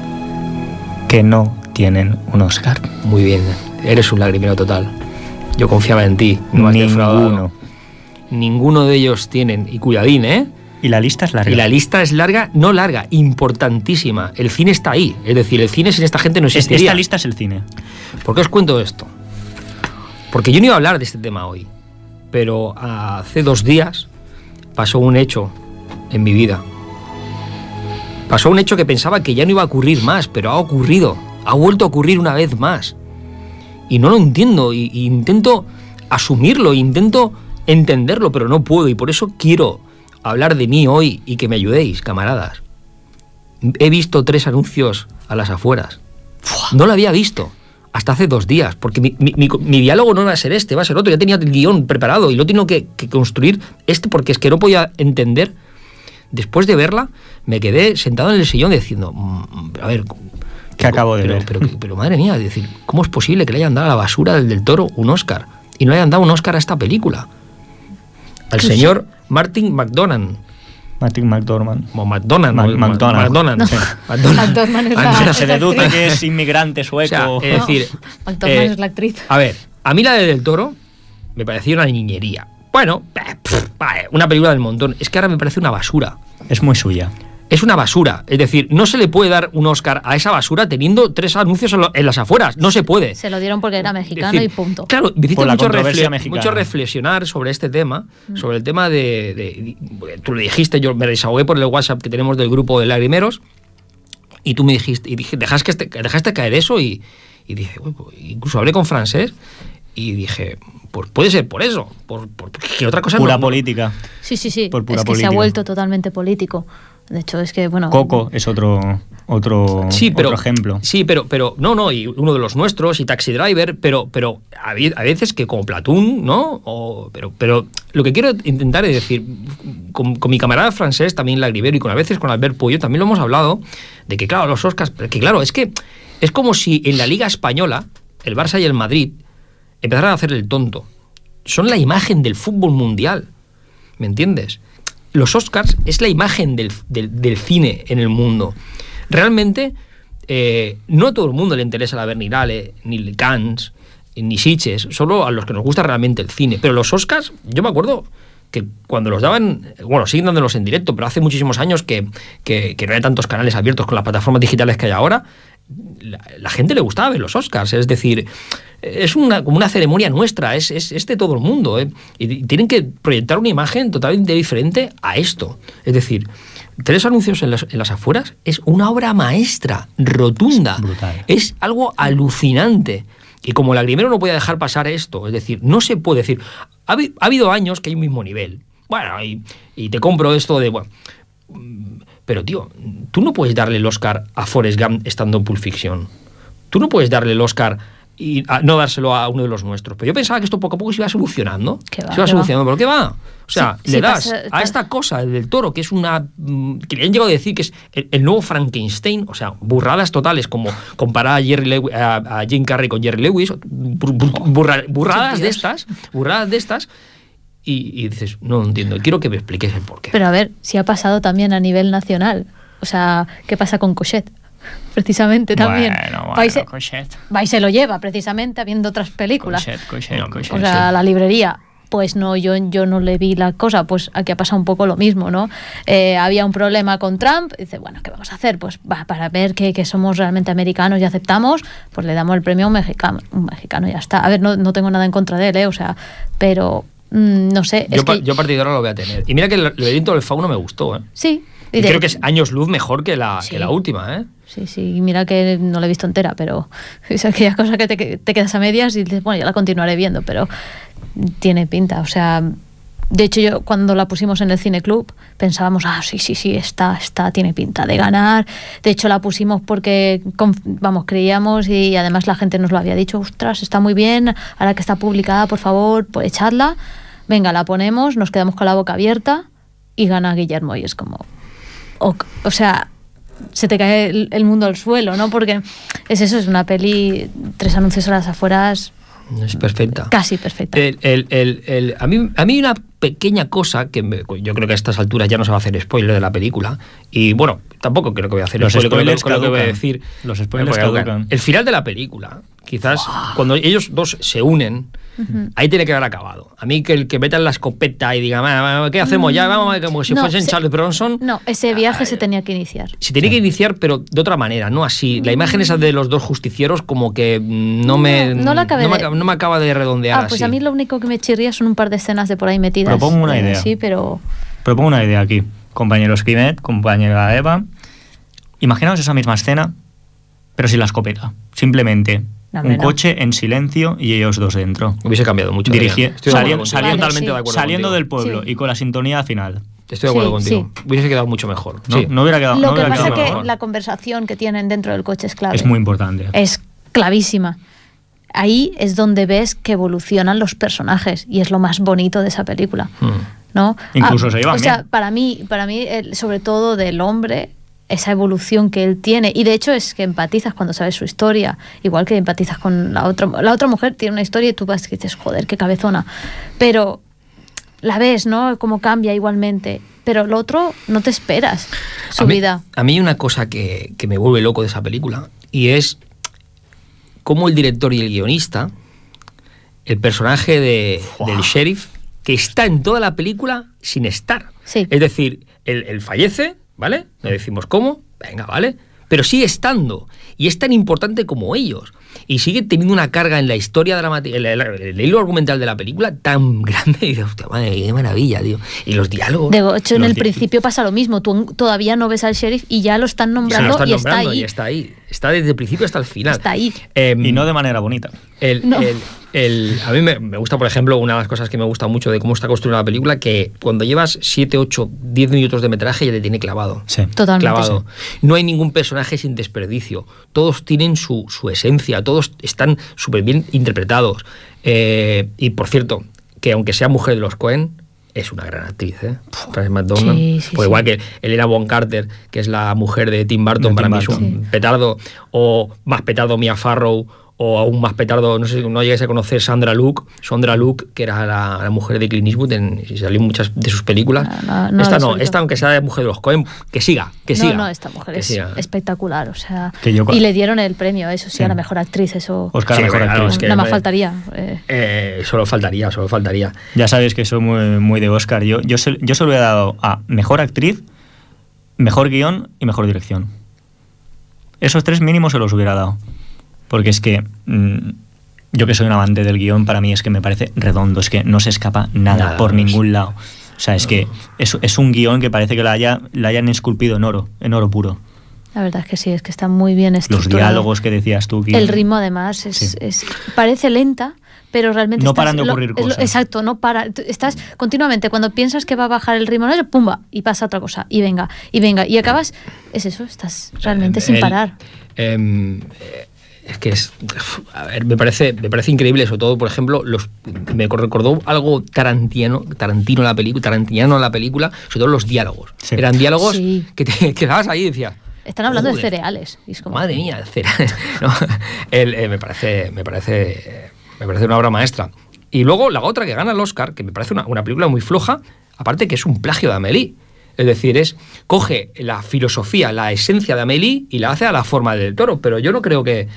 Que no tienen un Oscar. Muy bien, eres un lagrimero total. Yo confiaba en ti, no me has defraudado. Ninguno de ellos tienen, y cuidadín, ¿eh? Y la lista es larga. Y la lista es larga, no larga, importantísima. El cine está ahí, es decir, el cine sin esta gente no existiría. Esta lista es el cine. ¿Por qué os cuento esto? Porque yo no iba a hablar de este tema hoy, pero hace 2 días pasó un hecho en mi vida. Pasó un hecho que pensaba que ya no iba a ocurrir más, pero ha ocurrido, ha vuelto a ocurrir una vez más. Y no lo entiendo, y intento asumirlo, intento entenderlo, pero no puedo, y por eso quiero hablar de mí hoy y que me ayudéis, camaradas. He visto 3 anuncios a las afueras. No lo había visto hasta hace 2 días, porque mi diálogo no va a ser este, va a ser otro. Ya tenía el guión preparado y lo tengo que construir porque es que no podía entender. Después de verla, me quedé sentado en el sillón diciendo, a ver... ¿Qué acabo de ver? Pero madre mía, es decir, ¿cómo es posible que le hayan dado a la basura del Toro un Oscar? Y no le hayan dado un Oscar a esta película. Al señor Martin McDonagh. Martin McDormand. O McDonagh. McDonagh. No. Sí. McDormand se deduce que es inmigrante sueco. O sea, es decir... McDormand es la actriz. A ver, a mí la de Del Toro me parecía una niñería. Bueno, una película del montón. Es que ahora me parece una basura. Es muy suya. Es una basura. Es decir, no se le puede dar un Oscar a esa basura teniendo 3 anuncios en las afueras. No se puede. Se lo dieron porque era mexicano, decir, y punto. Claro, me hiciste mucho reflexionar sobre este tema, sobre el tema de tú lo dijiste, yo me desahogué por el WhatsApp que tenemos del grupo de lagrimeros, y tú me dijiste, y dije, dejaste caer eso, y dije, pues, incluso hablé con Francés, y dije, pues puede ser por eso, porque otra cosa pura no, política. Sí. Por pura es que política. se ha vuelto totalmente político. De hecho, es que, bueno... Coco es otro ejemplo. Sí, pero no, y uno de los nuestros, y Taxi Driver, pero a veces que como Platoon, ¿no? Pero lo que quiero intentar es decir, con mi camarada Francés, también Lagribero, y a veces con Albert Puyo, también lo hemos hablado, de que, claro, los Oscars... Que claro, es que es como si en la Liga Española, el Barça y el Madrid empezaran a hacer el tonto. Son la imagen del fútbol mundial, ¿me entiendes? Los Oscars es la imagen del cine en el mundo. Realmente, no a todo el mundo le interesa la Berlinale, ni Cannes, ni Sitges, solo a los que nos gusta realmente el cine. Pero los Oscars, yo me acuerdo que cuando los daban, bueno, siguen dándolos en directo, pero hace muchísimos años que no hay tantos canales abiertos con las plataformas digitales que hay ahora, la gente le gustaba ver los Oscars, es decir, es como una ceremonia nuestra, es de todo el mundo, y tienen que proyectar una imagen totalmente diferente a esto. Es decir, 3 anuncios en las afueas es una obra maestra, rotunda, brutal. Es algo alucinante. Y como Lagrimero no puede dejar pasar esto, es decir, no se puede decir, ha habido años que hay un mismo nivel, bueno, y te compro esto de, bueno, pero tío, tú no puedes darle el Oscar a Forrest Gump estando en Pulp Fiction, tú no puedes darle el Oscar y no dárselo a uno de los nuestros, pero yo pensaba que esto poco a poco se iba solucionando, ¿pero qué va? O sea, le das a esta cosa, el del Toro, que es una... que le han llegado a decir que es el nuevo Frankenstein, o sea, burradas totales, como comparar a Jim Carrey con Jerry Lewis, burradas de estas, y dices, no entiendo, quiero que me expliques el porqué. Pero a ver, si ha pasado también a nivel nacional, o sea, ¿qué pasa con Cochet? Precisamente también. Vais se lo lleva, precisamente, habiendo otras películas. Cochet. O sea, la librería... Pues no, yo no le vi la cosa, pues aquí ha pasado un poco lo mismo, ¿no? Había un problema con Trump, dice, bueno, ¿qué vamos a hacer? Pues para ver que somos realmente americanos y aceptamos, pues le damos el premio a un mexicano y ya está. A ver, no tengo nada en contra de él, o sea, pero no sé. Yo a partir de ahora lo voy a tener. Y mira que el laberinto del fauno me gustó, ¿eh? Sí. Y creo que es años luz mejor que la última, ¿eh? Sí, mira que no la he visto entera, pero es aquella cosa que te quedas a medias y dices, bueno, ya la continuaré viendo, pero tiene pinta, o sea, de hecho yo cuando la pusimos en el cineclub pensábamos, sí, está tiene pinta de ganar, de hecho la pusimos porque creíamos y además la gente nos lo había dicho, ostras, está muy bien, ahora que está publicada, por favor, pues echadla, venga, la ponemos, nos quedamos con la boca abierta y gana Guillermo y es como, o sea, se te cae el mundo al suelo, ¿no? Porque es una peli, 3 anuncios a las afueras. Es perfecta. Casi perfecta. A mí una pequeña cosa que yo creo que a estas alturas ya no se va a hacer spoiler de la película. Y bueno, tampoco creo que voy a hacer spoiler con lo que voy a decir. Los spoilers caducan. El final de la película, quizás cuando ellos dos se unen, ahí tiene que haber acabado. A mí que el que metan la escopeta y diga, ¿qué hacemos ya? Vamos, como si fuesen Charles Bronson. No, ese viaje se tenía que iniciar. Se tenía que iniciar, pero de otra manera, no así. La imagen esa de los dos justicieros como que no me acaba de redondear pues así. A mí lo único que me chirría son un par de escenas de por ahí metidas. Propongo una idea. Sí, pero... Propongo una idea aquí. Compañero Skimet, compañera Eva. Imaginaos esa misma escena, pero sin la escopeta. Simplemente un coche en silencio y ellos dos dentro. Hubiese cambiado mucho. Saliendo del pueblo y con la sintonía final. Estoy de acuerdo contigo. Hubiese quedado mucho mejor. No hubiera quedado. Lo que pasa es que la conversación que tienen dentro del coche es clave. Es muy importante. Es clavísima. Ahí es donde ves que evolucionan los personajes y es lo más bonito de esa película, ¿no? Incluso se llevan bien. O sea, para mí sobre todo del hombre, esa evolución que él tiene, y de hecho es que empatizas cuando sabes su historia, igual que empatizas con la otra mujer tiene una historia y tú vas y dices, joder, qué cabezona, pero la ves, ¿no? Cómo cambia igualmente, pero lo otro no te esperas su vida. A mí hay una cosa que me vuelve loco de esa película y es cómo el director y el guionista, el personaje del sheriff, que está en toda la película sin estar. Sí. Es decir, él fallece, ¿vale? No decimos cómo, venga, ¿vale? Pero sigue estando, y es tan importante como ellos. Y sigue teniendo una carga en la historia dramática, el hilo argumental de la película tan grande. Y dices, hostia, madre, qué maravilla, tío. Y los diálogos. De hecho, en el principio pasa lo mismo. Tú todavía no ves al sheriff y ya lo están nombrando y está ahí. Y está ahí. Está desde el principio hasta el final. Está ahí. Y no de manera bonita. A mí me gusta, por ejemplo, una de las cosas que me gusta mucho de cómo está construida la película, que cuando llevas 7, 8, 10 minutos de metraje ya te tiene clavado. Sí. Totalmente. Clavado. Sí. No hay ningún personaje sin desperdicio. Todos tienen su esencia, todos están súper bien interpretados. Y por cierto, que aunque sea mujer de los Coen, es una gran actriz, ¿eh? Frances McDormand. Pues igual que Helena Bonham Carter, que es la mujer de Tim Burton, para mí es un petardo. O más petardo Mia Farrow, o aún más petardo, no sé si no llegues a conocer Sandra Luke, que era la mujer de Clint Eastwood y salió en muchas de sus películas. Esta aunque sea de mujer de los Coen, que siga. No, esta mujer es espectacular, o sea, y le dieron el premio, eso sí, a la mejor actriz, eso. Oscar, mejor actriz. Es que nada más faltaría. Solo faltaría. Ya sabéis que soy muy de Oscar. Yo se lo he dado a mejor actriz, mejor guión y mejor dirección. Esos 3 mínimos se los hubiera dado. Porque es que yo que soy un amante del guión, para mí es que me parece redondo, es que no se escapa nada por ningún lado. O sea, es que es un guión que parece que la hayan esculpido en oro puro. La verdad es que sí, es que está muy bien estructurado. Los diálogos que decías tú. El ritmo, además, parece lenta, pero realmente no paran de ocurrir cosas. Exacto, no para. Estás continuamente, cuando piensas que va a bajar el ritmo, ¡pumba! Y pasa otra cosa, y venga. Y acabas, es eso, estás realmente sin parar. Es que me parece increíble, sobre todo, por ejemplo, me recordó algo tarantiniano la película, sobre todo los diálogos. Sí. Eran diálogos que te quedabas ahí y decías, están hablando de cereales. Y es como, madre mía, cereales. ¿No? Me parece una obra maestra. Y luego la otra que gana el Oscar, que me parece una película muy floja, aparte que es un plagio de Amélie. Es decir, coge la filosofía, la esencia de Amélie y la hace a la forma del Toro, pero yo no creo que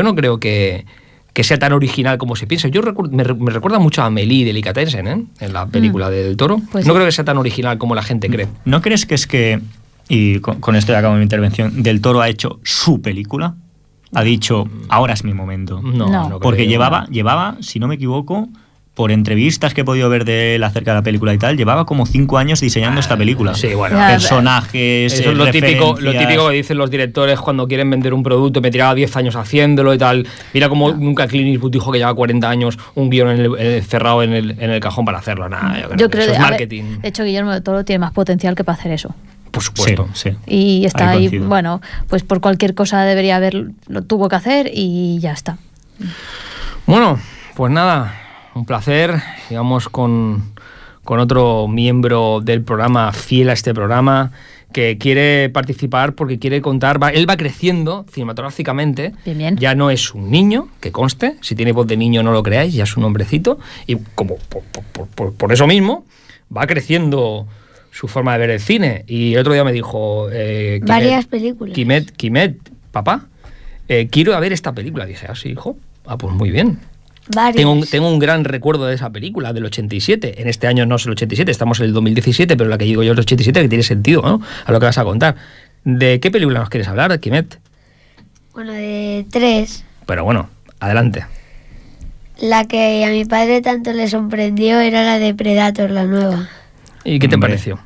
sea tan original como se piensa. Me recuerda mucho a Amélie Delicatessen, en la película del Toro. Pues no creo que sea tan original como la gente cree. ¿No crees que es que, y con esto ya acabo mi intervención, Del Toro ha hecho su película? Ha dicho, ahora es mi momento. No porque llevaba, si no me equivoco, por entrevistas que he podido ver de él acerca de la película y tal, llevaba como 5 años diseñando esta película. Sí, bueno. Personajes, eso es lo típico que dicen los directores cuando quieren vender un producto, me tiraba 10 años haciéndolo y tal. Mira como nunca Clint Eastwood dijo que llevaba 40 años un guión cerrado en el cajón para hacerlo. Yo creo que eso es marketing. De hecho, Guillermo del Toro tiene más potencial que para hacer eso. Por supuesto. Sí. Y está ahí, bueno, pues por cualquier cosa lo tuvo que hacer y ya está. Bueno, pues nada, un placer, digamos, con otro miembro del programa, fiel a este programa, que quiere participar porque quiere contar, él va creciendo cinematográficamente. Bien. Ya no es un niño, que conste, si tiene voz de niño no lo creáis, ya es un hombrecito, y como por eso mismo va creciendo su forma de ver el cine. Y el otro día me dijo... varias películas. Quimet, papá, quiero ver esta película. Dije, sí, hijo, pues muy bien. Tengo un gran recuerdo de esa película, del 87. En este año no es el 87, estamos en el 2017, pero la que digo yo es el 87, que tiene sentido, ¿no? A lo que vas a contar. ¿De qué película nos quieres hablar, Quimet? Bueno, de 3. Pero bueno, adelante. La que a mi padre tanto le sorprendió era la de Predator, la nueva. ¿Y qué te pareció?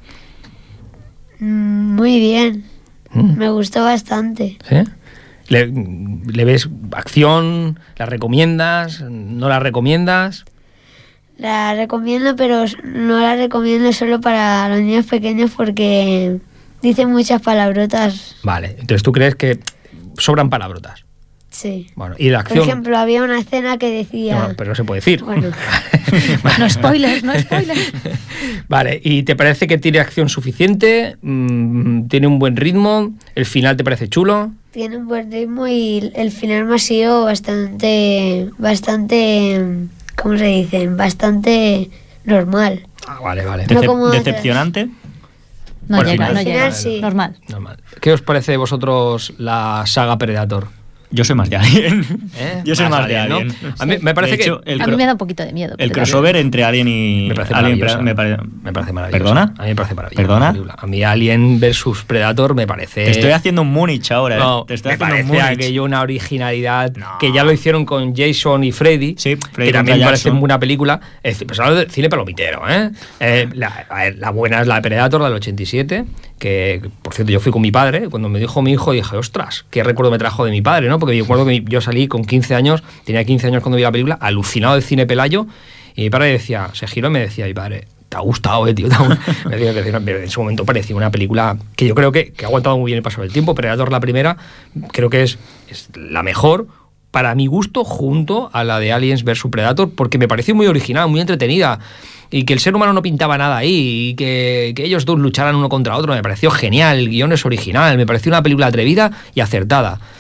Muy bien. Me gustó bastante. ¿Sí? ¿Le ves acción? ¿La recomiendas? ¿No la recomiendas? La recomiendo, pero no la recomiendo solo para los niños pequeños porque dicen muchas palabrotas. Vale, entonces tú crees que sobran palabrotas. Sí. Bueno, y la acción... Por ejemplo, había una escena que decía... No, pero no se puede decir. Bueno. No spoilers. Vale, ¿y te parece que tiene acción suficiente? ¿Tiene un buen ritmo? ¿El final te parece chulo? Tiene un buen ritmo y el final me ha sido bastante, ¿cómo se dice? Bastante normal. Vale. ¿Decepcionante? No llega. Sí. Normal. ¿Qué os parece de vosotros la saga Predator? Yo soy más de Alien. Yo soy más de Alien. ¿No? A mí me parece a mí me da un poquito de miedo. El crossover entre Alien y... Me parece maravilloso. ¿Perdona? A mí me parece maravilloso. ¿Perdona? A mí Alien versus Predator me parece... Te estoy haciendo un Múnich ahora, No, Te estoy me haciendo parece un aquello una originalidad que ya lo hicieron con Jason y Freddy, sí, que también me parece una película... Pues hablo de cine palomitero, la buena es la de Predator, la del 87, que, por cierto, yo fui con mi padre. Cuando me dijo mi hijo, dije, ostras, qué recuerdo me trajo de mi padre, ¿no? Porque yo recuerdo que yo salí con 15 años, tenía 15 años cuando vi la película, alucinado del cine Pelayo, y mi padre se giró y me decía, mi padre, ¿te ha gustado, tío? En su momento parecía una película que yo creo que ha aguantado muy bien el paso del tiempo. Predator, la primera, creo que es la mejor, para mi gusto, junto a la de Aliens vs Predator, porque me pareció muy original, muy entretenida, y que el ser humano no pintaba nada ahí, y que ellos dos lucharan uno contra otro, me pareció genial. El guión es original, me pareció una película atrevida y acertada.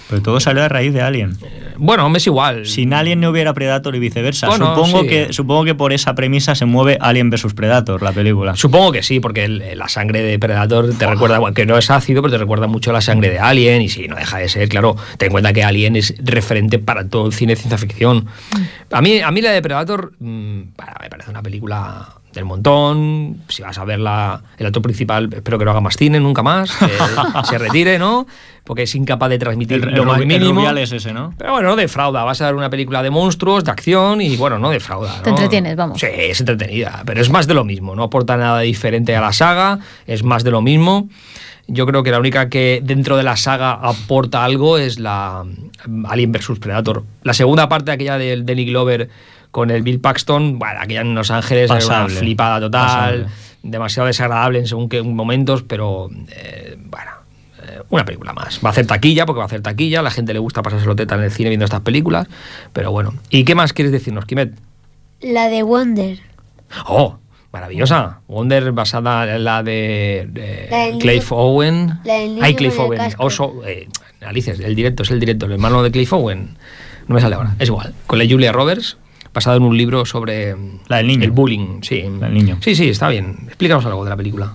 Pero todo salió a raíz de Alien. Bueno, es igual. Sin Alien no hubiera Predator y viceversa. Bueno, supongo que por esa premisa se mueve Alien vs Predator, la película. Supongo que sí, porque la sangre de Predator te recuerda, bueno, que no es ácido, pero te recuerda mucho a la sangre de Alien, y sí, no deja de ser, claro, ten en cuenta que Alien es referente para todo el cine de ciencia ficción. A mí la de Predator me parece una película del montón. Si vas a verla, el actor principal espero que no haga más cine nunca más, que se retire, ¿no? Porque es incapaz de transmitir lo más mínimo. El es ese, ¿no? Pero bueno, no defrauda. Vas a ver una película de monstruos, de acción, y bueno, no defrauda, ¿no? Te entretienes, vamos. Sí, es entretenida, pero es más de lo mismo. No aporta nada diferente a la saga, es más de lo mismo. Yo creo que la única que dentro de la saga aporta algo es la Alien vs Predator. La segunda parte, aquella del Danny Glover con el Bill Paxton, bueno, aquella en Los Ángeles era una flipada total, demasiado desagradable en según qué momentos, pero bueno, una película más. Va a hacer taquilla, porque va a hacer taquilla, a la gente le gusta pasárselo teta en el cine viendo estas películas, pero bueno. ¿Y qué más quieres decirnos, Quimet? La de Wonder. ¡Oh! Maravillosa. Wonder, basada en la de Clive Owen. Clive Owen. Alicia, el director, el hermano de Clive Owen. No me sale ahora. Es igual. Con la Julia Roberts, basado en un libro sobre la del niño. El bullying. Sí. La del niño. Sí, está bien. Explícanos algo de la película.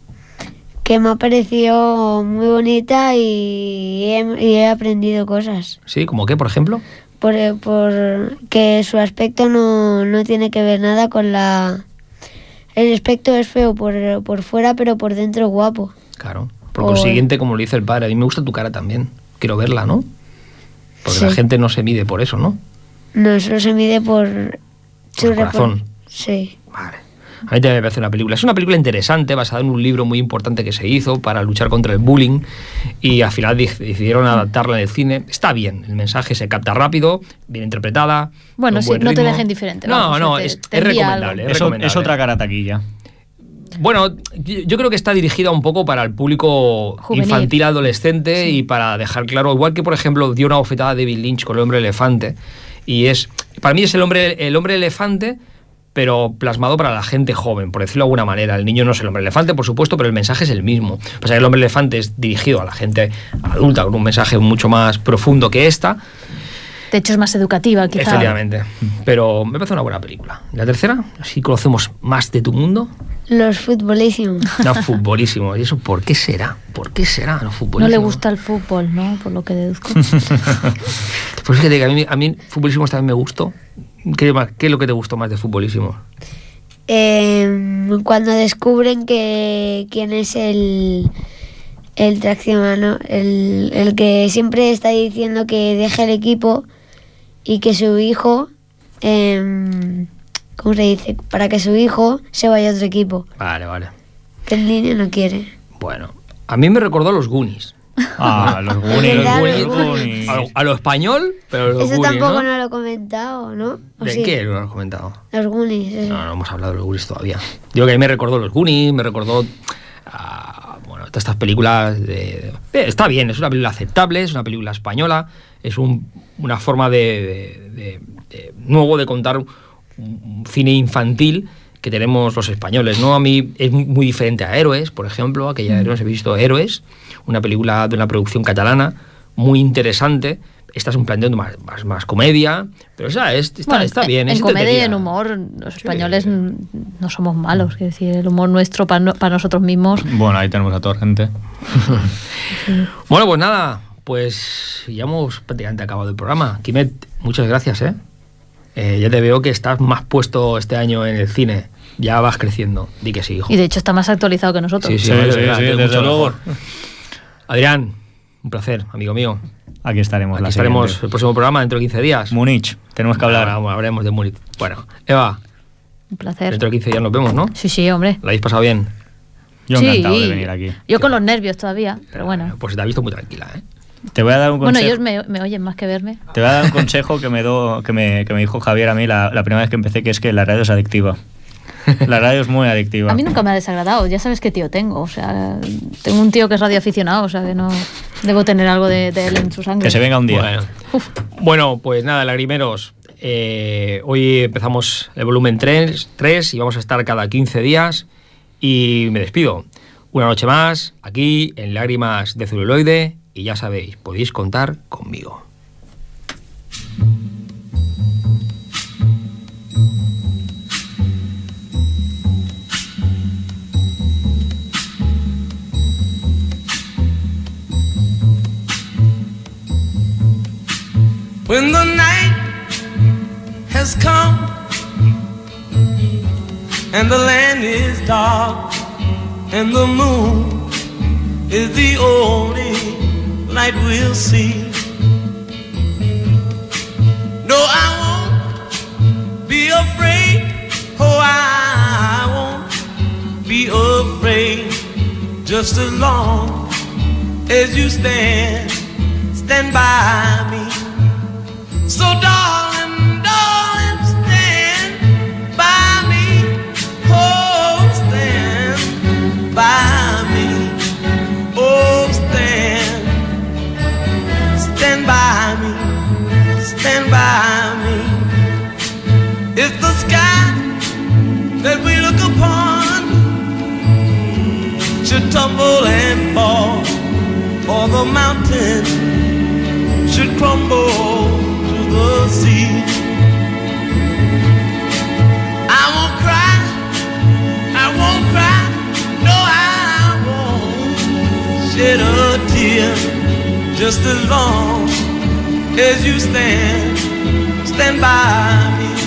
Que me ha parecido muy bonita y he aprendido cosas. Sí, ¿como qué, por ejemplo? Por que su aspecto no tiene que ver nada con la... El aspecto es feo por fuera, pero por dentro guapo. Claro. Por consiguiente, como lo dice el padre, a mí me gusta tu cara también. Quiero verla, ¿no? Porque sí. La gente no se mide por eso, ¿no? No, solo se mide por su corazón. Sí. Vale. A mí también me parece una película. Es una película interesante, basada en un libro muy importante que se hizo para luchar contra el bullying, y al final decidieron adaptarla en el cine. Está bien, el mensaje se capta rápido, bien interpretada. Bueno, sí, no te dejen indiferente. No, es recomendable. Es otra cara taquilla. Bueno, yo creo que está dirigida un poco para el público juvenil, infantil, adolescente, sí. Y para dejar claro, igual que por ejemplo dio una bofetada a David Lynch con El hombre elefante, y para mí es el hombre elefante, pero plasmado para la gente joven, por decirlo de alguna manera. El niño no es el hombre elefante, por supuesto, pero el mensaje es el mismo. O sea, el hombre elefante es dirigido a la gente adulta, con un mensaje mucho más profundo que esta. De hecho, es más educativa, quizá. Efectivamente. Pero me parece una buena película. ¿La tercera? Así conocemos más de tu mundo. Los futbolísimos. No, futbolísimos. ¿Y eso por qué será? ¿Por qué será los futbolísimos? No le gusta el fútbol, ¿no? Por lo que deduzco. Pues fíjate que a mí futbolísimos también me gustó. ¿Qué es lo que te gustó más de futbolísimos? Cuando descubren quién es el traccionano, el que siempre está diciendo que deje el equipo y que su hijo, ¿cómo se dice? Para que su hijo se vaya a otro equipo. Vale. Que el niño no quiere. Bueno, a mí me recordó a los Goonies. Los Goonies. A lo español, pero los Eso Goonies, tampoco no lo he comentado, ¿no? ¿De sí? qué no lo has comentado? Los Goonies. Eso. No hemos hablado de los Goonies todavía. Digo que a mí me recordó los Goonies, me recordó... Bueno, estas películas está bien, es una película aceptable, es una película española, es una forma nuevo de contar un cine infantil que tenemos los españoles, ¿no? A mí es muy diferente a Héroes, por ejemplo, aquella Héroes, he visto Héroes, una película de una producción catalana muy interesante. Esta es un planteamiento más comedia, pero está bien. En comedia y en humor, los españoles no somos malos. Es decir, el humor nuestro para nosotros mismos. Bueno, ahí tenemos a toda gente. Bueno, pues nada, pues ya hemos prácticamente acabado el programa. Quimet, muchas gracias, ya te veo que estás más puesto este año en el cine. Ya vas creciendo. Di que sí, hijo. Y de hecho está más actualizado que nosotros. Sí, desde luego. Adrián, un placer, amigo mío. Aquí estaremos. El próximo programa dentro de 15 días. Múnich, tenemos que hablar. Hablaremos de Múnich. Bueno, Eva. Un placer. Dentro de 15 días nos vemos, ¿no? Sí, hombre. ¿Lo habéis pasado bien? Yo encantado de venir aquí. Yo con los nervios todavía, pero bueno. Pues te has visto muy tranquila, Te voy a dar un consejo. Bueno, ellos me oyen más que verme. Te voy a dar un consejo que me dijo Javier a mí la primera vez que empecé, que es que la radio es adictiva. La radio es muy adictiva. A mí nunca me ha desagradado. Ya sabes qué tío tengo. O sea, tengo un tío que es radioaficionado, o sea que no debo tener algo de él en su sangre. Que se venga un día. Bueno, pues nada, lagrimeros. Hoy empezamos el volumen 3 y vamos a estar cada 15 días. Y me despido. Una noche más, aquí en Lágrimas de Celuloide, y ya sabéis, podéis contar conmigo. When the night has come and the land is dark and the moon is the only light we'll see. No, I won't be afraid. Oh, I won't be afraid. Just as long as you stand by me. So darling, darling, stand by me. Oh, stand by me. Oh, stand by me. Stand by me. It's the sky that we look upon should tumble and fall, or the mountain should crumble to the sea. I won't cry, no, I won't shed a tear. Just as long as you stand by me.